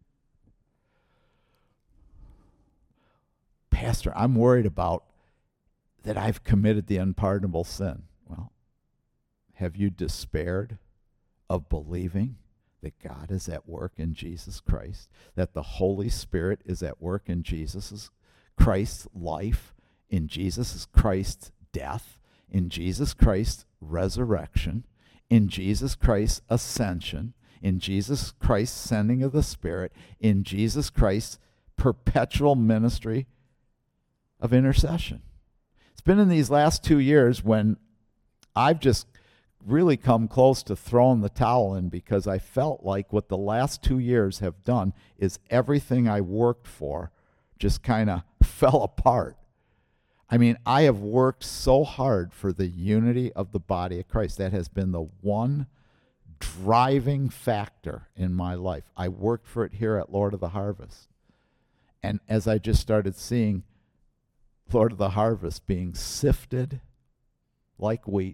Pastor, I'm worried about that I've committed the unpardonable sin. Well, have you despaired of believing that God is at work in Jesus Christ, that the Holy Spirit is at work in Jesus Christ's life, in Jesus Christ's death, in Jesus Christ's resurrection, in Jesus Christ's ascension, in Jesus Christ's sending of the Spirit, in Jesus Christ's perpetual ministry of intercession? It's been in these last 2 years when I've just really come close to throwing the towel in, because I felt like what the last 2 years have done is everything I worked for just kind of fell apart. I mean, I have worked so hard for the unity of the body of Christ. That has been the one driving factor in my life. I worked for it here at Lord of the Harvest. And as I just started seeing Lord of the Harvest being sifted like wheat,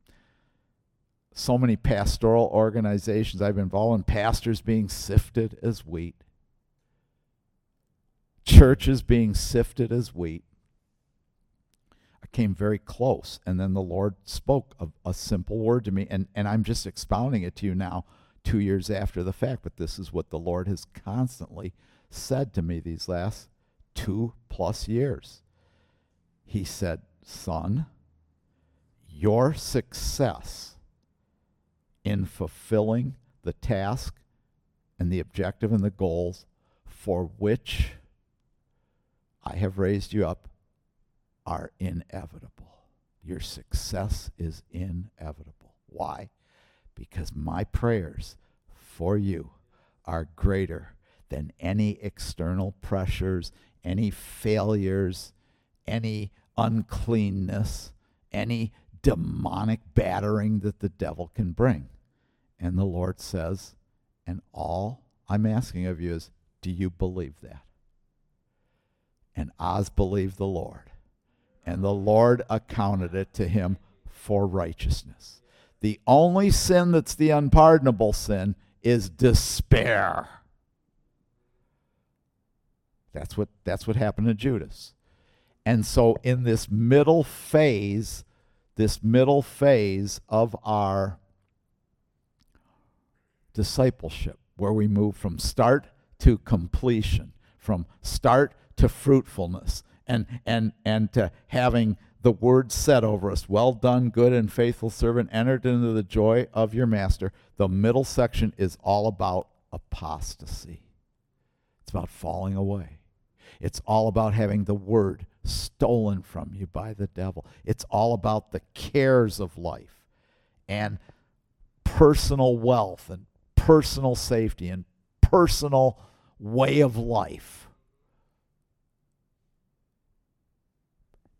so many pastoral organizations I've been involved in, pastors being sifted as wheat, churches being sifted as wheat, I came very close. And then the Lord spoke a simple word to me, and I'm just expounding it to you now 2 years after the fact, but this is what the Lord has constantly said to me these last 2+ years. He said, son, your success in fulfilling the task and the objective and the goals for which I have raised you up are inevitable. Your success is inevitable. Why? Because my prayers for you are greater than any external pressures, any failures, any uncleanness, any demonic battering that the devil can bring. And the Lord says, and all I'm asking of you is, do you believe that? And Oz believed the Lord, and the Lord accounted it to him for righteousness. The only sin that's the unpardonable sin is despair. That's what happened to Judas. And so in this middle phase of our discipleship, where we move from start to completion, from start to fruitfulness, and to having the word said over us, well done, good and faithful servant, entered into the joy of your master. The middle section is all about apostasy. It's about falling away. It's all about having the word stolen from you by the devil. It's all about the cares of life and personal wealth and personal safety and personal way of life.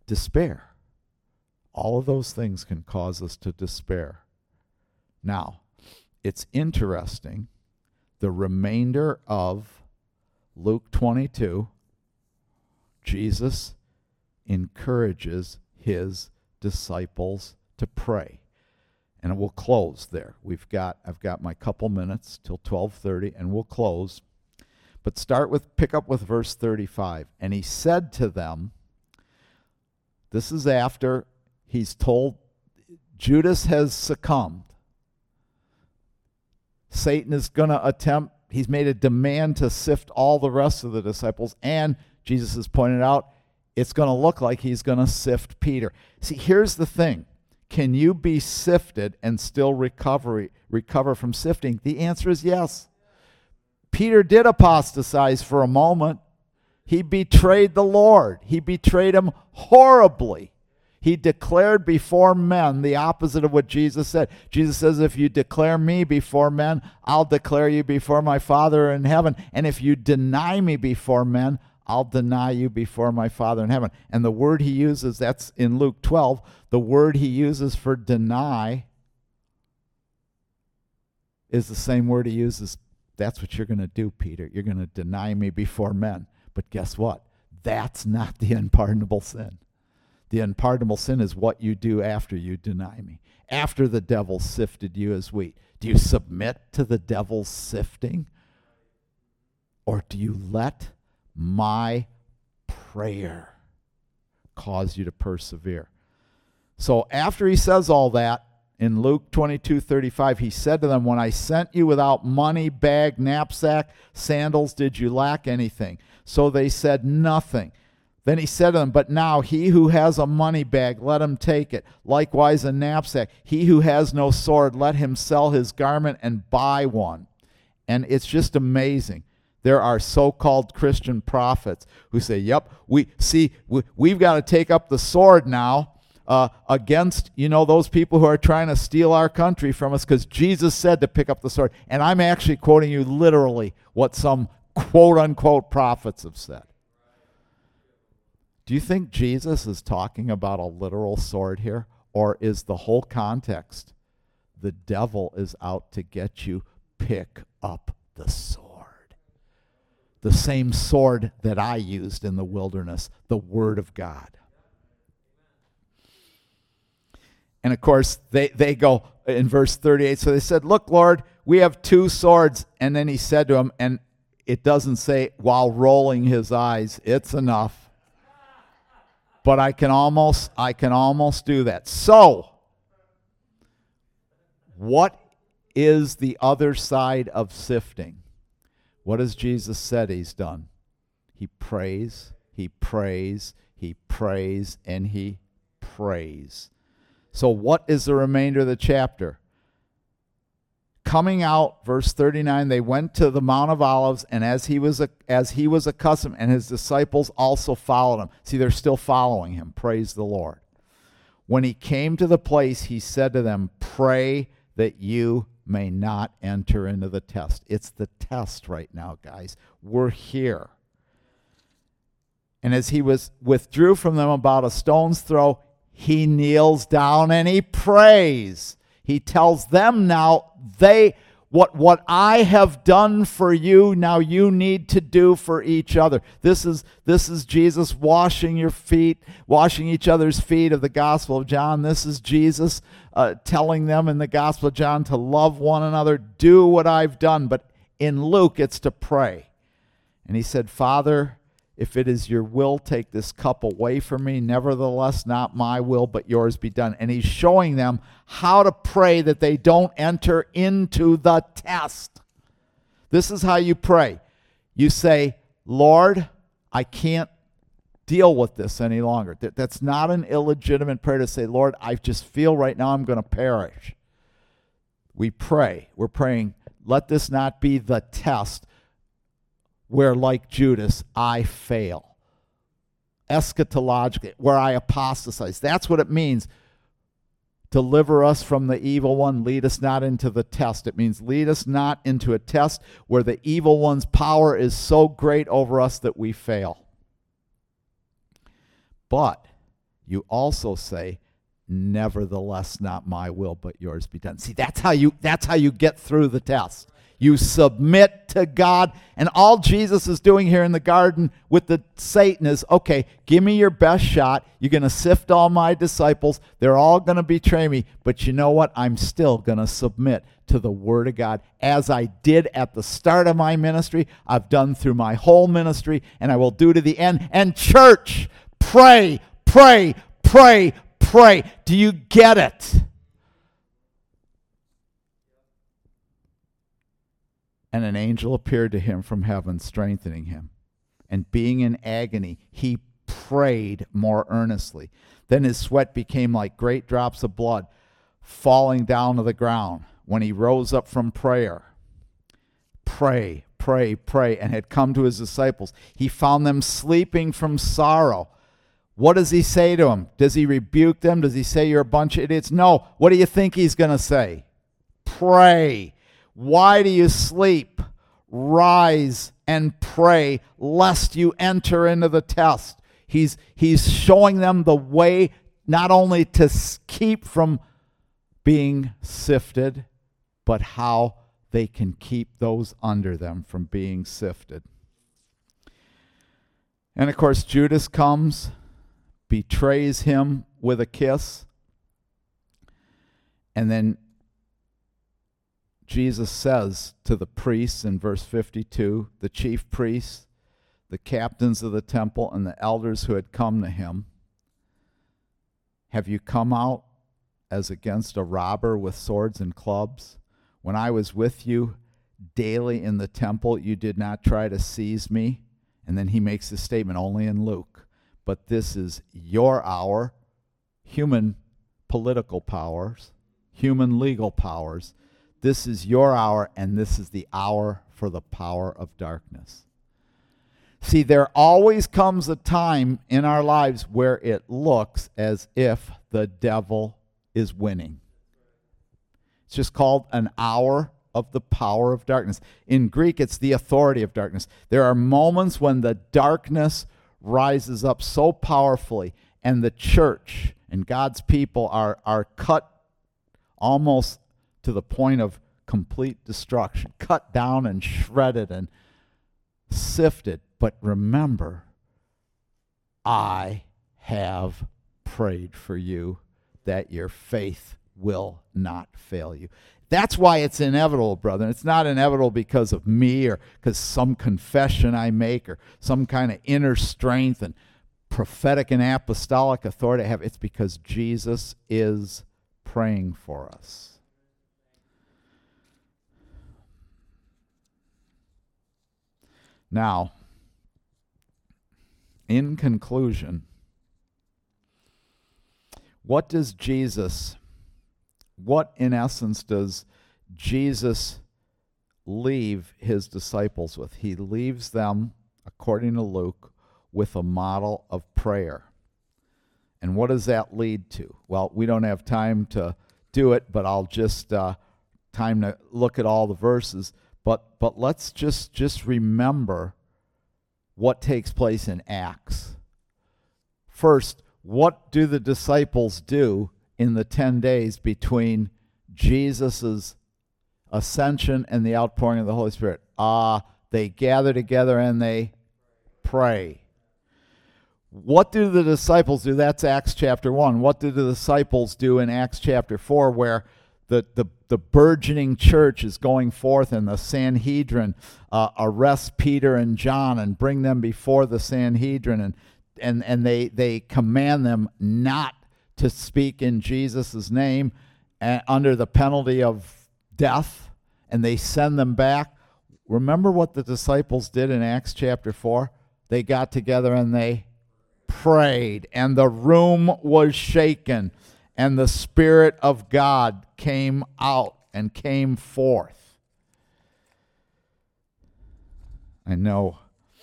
despair. All of those things can cause us to despair. Now, it's interesting, the remainder of Luke 22, Jesus encourages his disciples to pray. And we'll close there. I've got my couple minutes till 12:30, and we'll close. But pick up with verse 35. And he said to them, this is after he's told Judas has succumbed. Satan is going to he's made a demand to sift all the rest of the disciples, and Jesus has pointed out it's going to look like he's going to sift Peter. See, here's the thing. Can you be sifted and still recover from sifting? The answer is yes. Peter did apostatize for a moment. He betrayed the Lord. He betrayed him horribly. He declared before men the opposite of what Jesus said. Jesus says, if you declare me before men, I'll declare you before my Father in heaven. And if you deny me before men, I'll deny you before my Father in heaven. And the word he uses, that's in Luke 12, the word he uses for deny is the same word he uses. That's what you're going to do, Peter. You're going to deny me before men. But guess what? That's not the unpardonable sin. The unpardonable sin is what you do after you deny me, after the devil sifted you as wheat. Do you submit to the devil's sifting? Or do you let my prayer cause you to persevere? So after he says all that, in Luke 22:35, he said to them, when I sent you without money, bag, knapsack, sandals, did you lack anything? So they said, nothing. Then he said to them, but now he who has a money bag, let him take it. Likewise a knapsack. He who has no sword, let him sell his garment and buy one. And it's just amazing. There are so-called Christian prophets who say, yep, we've got to take up the sword now against, those people who are trying to steal our country from us, because Jesus said to pick up the sword. And I'm actually quoting you literally what some quote-unquote prophets have said. Do you think Jesus is talking about a literal sword here? Or is the whole context, the devil is out to get you, pick up the sword? The same sword that I used in the wilderness, the Word of God. And of course, they go in verse 38, so they said, look, Lord, we have two swords. And then he said to him, and it doesn't say while rolling his eyes, it's enough. But I can almost do that. So, what is the other side of sifting? What has Jesus said he's done? He prays, he prays, he prays, and he prays. So what is the remainder of the chapter? Coming out, verse 39, they went to the Mount of Olives, and as he was accustomed, and his disciples also followed him. See, they're still following him. Praise the Lord. When he came to the place, he said to them, pray that you may not enter into the test. It's the test right now, guys. We're here. And as he withdrew from them about a stone's throw, he kneels down and he prays. He tells them now, what I have done for you, now you need to do for each other. This is Jesus washing your feet, washing each other's feet of the Gospel of John. This is Jesus telling them in the Gospel of John to love one another, do what I've done. But in Luke, it's to pray. And he said, Father, if it is your will, take this cup away from me. Nevertheless, not my will, but yours be done. And he's showing them how to pray that they don't enter into the test. This is how you pray. You say, Lord, I can't deal with this any longer. That's not an illegitimate prayer to say, Lord, I just feel right now I'm going to perish. We pray. We're praying, let this not be the test where, like Judas, I fail. Eschatologically, where I apostatize. That's what it means. Deliver us from the evil one. Lead us not into the test. It means lead us not into a test where the evil one's power is so great over us that we fail. But you also say, nevertheless, not my will, but yours be done. See, that's how you get through the test. You submit to God, and all Jesus is doing here in the garden with the Satan is, okay, give me your best shot. You're going to sift all my disciples. They're all going to betray me, but you know what? I'm still going to submit to the Word of God, as I did at the start of my ministry. I've done through my whole ministry, and I will do to the end. And church, pray, pray, pray, pray. Do you get it? And an angel appeared to him from heaven, strengthening him. And being in agony, he prayed more earnestly. Then his sweat became like great drops of blood falling down to the ground. When he rose up from prayer, pray, pray, pray, and had come to his disciples, he found them sleeping from sorrow. What does he say to them? Does he rebuke them? Does he say you're a bunch of idiots? No. What do you think he's going to say? Pray. Why do you sleep? Rise and pray, lest you enter into the test. He's showing them the way not only to keep from being sifted, but how they can keep those under them from being sifted. And of course, Judas comes, betrays him with a kiss, and then Jesus says to the priests in verse 52, the chief priests, the captains of the temple, and the elders who had come to him, have you come out as against a robber with swords and clubs? When I was with you daily in the temple, you did not try to seize me. And then he makes this statement only in Luke. But this is your hour, human political powers, human legal powers. This is your hour, and this is the hour for the power of darkness. See, there always comes a time in our lives where it looks as if the devil is winning. It's just called an hour of the power of darkness. In Greek, it's the authority of darkness. There are moments when the darkness rises up so powerfully, and the church and God's people are cut almost to the point of complete destruction, cut down and shredded and sifted. But remember, I have prayed for you that your faith will not fail you. That's why it's inevitable, brother. It's not inevitable because of me or because some confession I make or some kind of inner strength and prophetic and apostolic authority I have. It's because Jesus is praying for us. Now, in conclusion, what in essence does Jesus leave his disciples with? He leaves them, according to Luke, with a model of prayer. And what does that lead to? Well, we don't have time to do it, but I'll just time to look at all the verses. But let's just remember what takes place in Acts. First, what do the disciples do in the 10 days between Jesus' ascension and the outpouring of the Holy Spirit? They gather together and they pray. What do the disciples do? That's Acts chapter 1. What do the disciples do in Acts chapter 4, where the burgeoning church is going forth and the Sanhedrin arrests Peter and John and bring them before the Sanhedrin, and they command them not to speak in Jesus' name under the penalty of death, and they send them back. Remember what the disciples did in Acts chapter 4? They got together and they prayed, and the room was shaken, and the Spirit of God came out and came forth. I know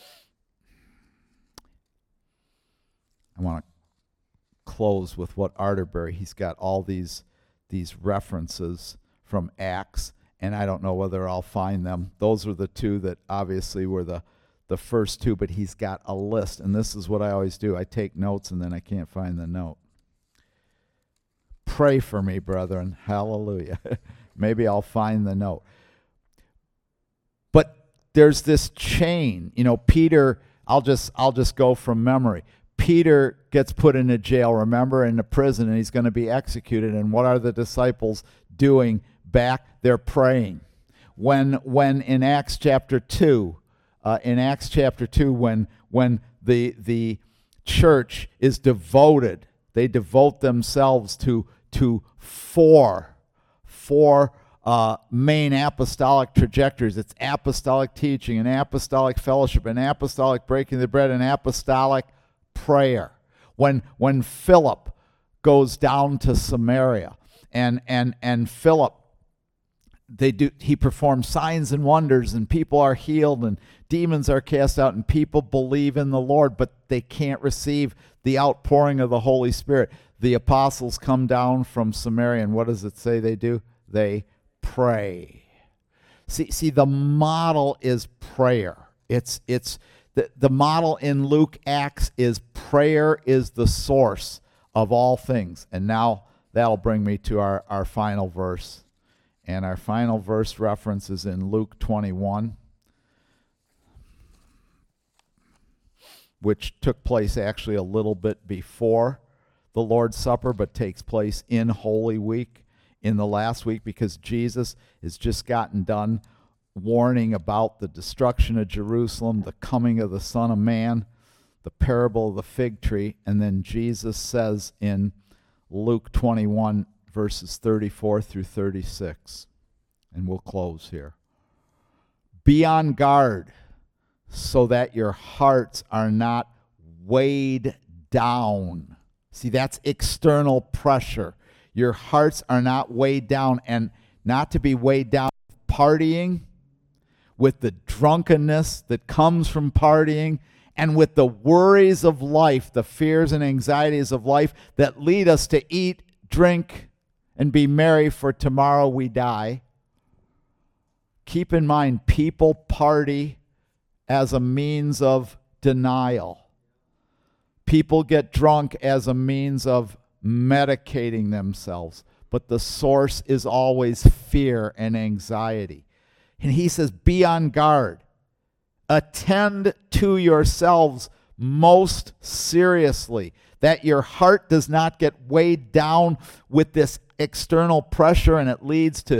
I want to close with what Arterbury, he's got all these references from Acts, and I don't know whether I'll find them. Those are the two that obviously were the the first two, but he's got a list. And this is what I always do. I take notes and then I can't find the note. Pray for me, brethren. Hallelujah. Maybe I'll find the note. But there's this chain. Peter, I'll just go from memory. Peter gets put into jail, remember, in the prison, and he's going to be executed. And what are the disciples doing back? They're praying. When in Acts chapter 2, when the church is devoted, they devote themselves to four main apostolic trajectories. It's apostolic teaching, and apostolic fellowship, and apostolic breaking the bread, and apostolic prayer. When Philip goes down to Samaria, and Philip, he performs signs and wonders, and people are healed, and demons are cast out, and people believe in the Lord, but they can't receive the outpouring of the Holy Spirit. The apostles come down from Samaria, and what does it say they do? They pray. See, the model is prayer. It's the model in Luke, Acts is prayer is the source of all things. And now that'll bring me to our final verse. And our final verse reference is in Luke 21, which took place actually a little bit before the Lord's Supper, but takes place in Holy Week, in the last week, because Jesus has just gotten done warning about the destruction of Jerusalem, the coming of the Son of Man, the parable of the fig tree, and then Jesus says in Luke 21, verses 34 through 36, and we'll close here. Be on guard so that your hearts are not weighed down. See, that's external pressure. Your hearts are not weighed down, and not to be weighed down with partying, with the drunkenness that comes from partying, and with the worries of life, the fears and anxieties of life that lead us to eat, drink, and be merry, for tomorrow we die. Keep in mind, people party as a means of denial. People get drunk as a means of medicating themselves, but the source is always fear and anxiety. And he says, be on guard. Attend to yourselves most seriously, that your heart does not get weighed down with this external pressure, and it leads to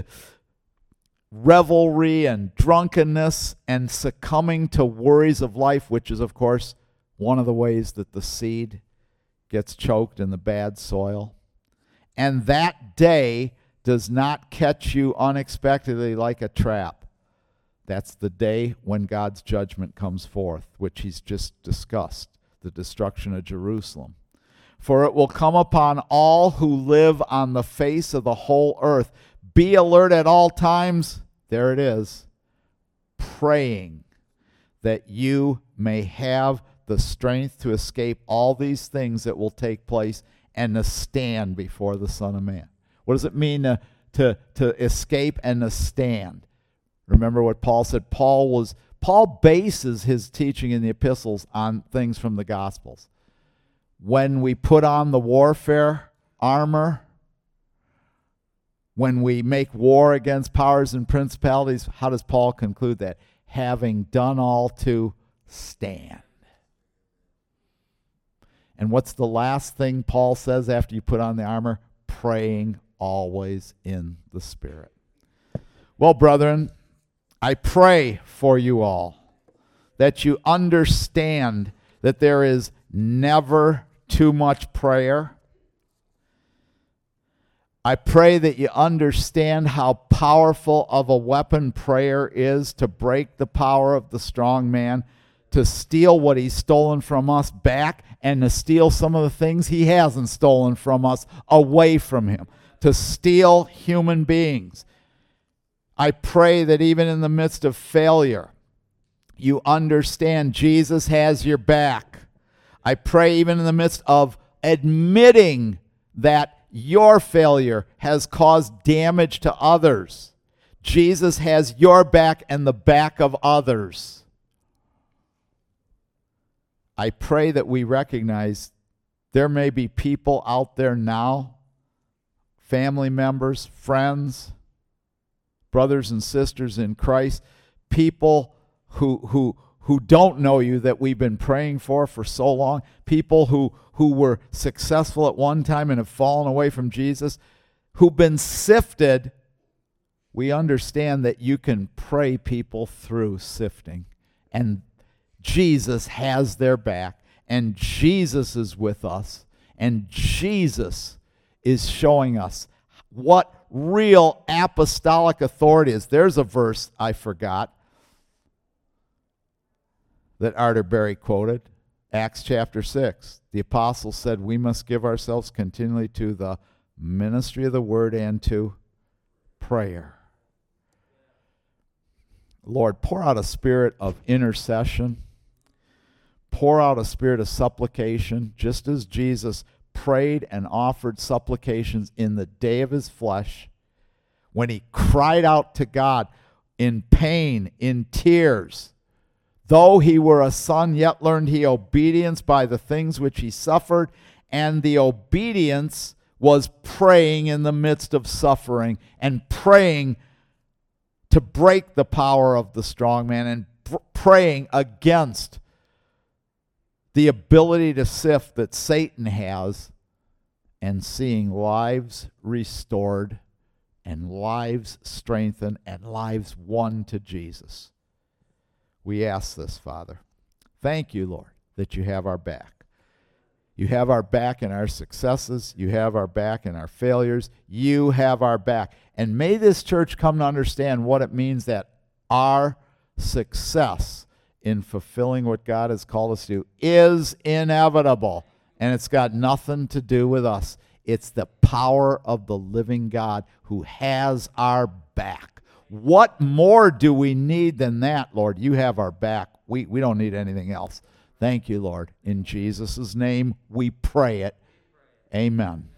revelry and drunkenness and succumbing to worries of life, which is, of course, one of the ways that the seed gets choked in the bad soil. And that day does not catch you unexpectedly like a trap. That's the day when God's judgment comes forth, which he's just discussed, the destruction of Jerusalem. For it will come upon all who live on the face of the whole earth. Be alert at all times, there it is, praying that you may have the strength to escape all these things that will take place and to stand before the Son of Man. What does it mean to escape and to stand? Remember what Paul said. Paul bases his teaching in the epistles on things from the Gospels. When we put on the warfare armor, when we make war against powers and principalities, how does Paul conclude that? Having done all to stand. And what's the last thing Paul says after you put on the armor? Praying always in the Spirit. Well, brethren, I pray for you all that you understand that there is never too much prayer. I pray that you understand how powerful of a weapon prayer is to break the power of the strong man, to steal what he's stolen from us back, and to steal some of the things he hasn't stolen from us away from him, to steal human beings. I pray that even in the midst of failure, you understand Jesus has your back. I pray even in the midst of admitting that your failure has caused damage to others, Jesus has your back and the back of others. I pray that we recognize there may be people out there now, family members, friends, brothers and sisters in Christ, people who don't know you that we've been praying for so long, people who were successful at one time and have fallen away from Jesus, who've been sifted. We understand that you can pray people through sifting, and Jesus has their back, and Jesus is with us, and Jesus is showing us what real apostolic authority is. There's a verse I forgot that Arterbury quoted, Acts chapter 6. The apostles said we must give ourselves continually to the ministry of the word and to prayer. Lord, pour out a spirit of intercession. Pour out a spirit of supplication, just as Jesus prayed and offered supplications in the day of his flesh, when he cried out to God in pain, in tears. Though he were a son, yet learned he obedience by the things which he suffered, and the obedience was praying in the midst of suffering and praying to break the power of the strong man and praying against the ability to sift that Satan has, and seeing lives restored and lives strengthened and lives won to Jesus. We ask this, Father. Thank you, Lord, that you have our back. You have our back in our successes. You have our back in our failures. You have our back. And may this church come to understand what it means that our success in fulfilling what God has called us to do is inevitable. And it's got nothing to do with us. It's the power of the living God who has our back. What more do we need than that, Lord? You have our back. We don't need anything else. Thank you, Lord. In Jesus' name we pray it. Amen.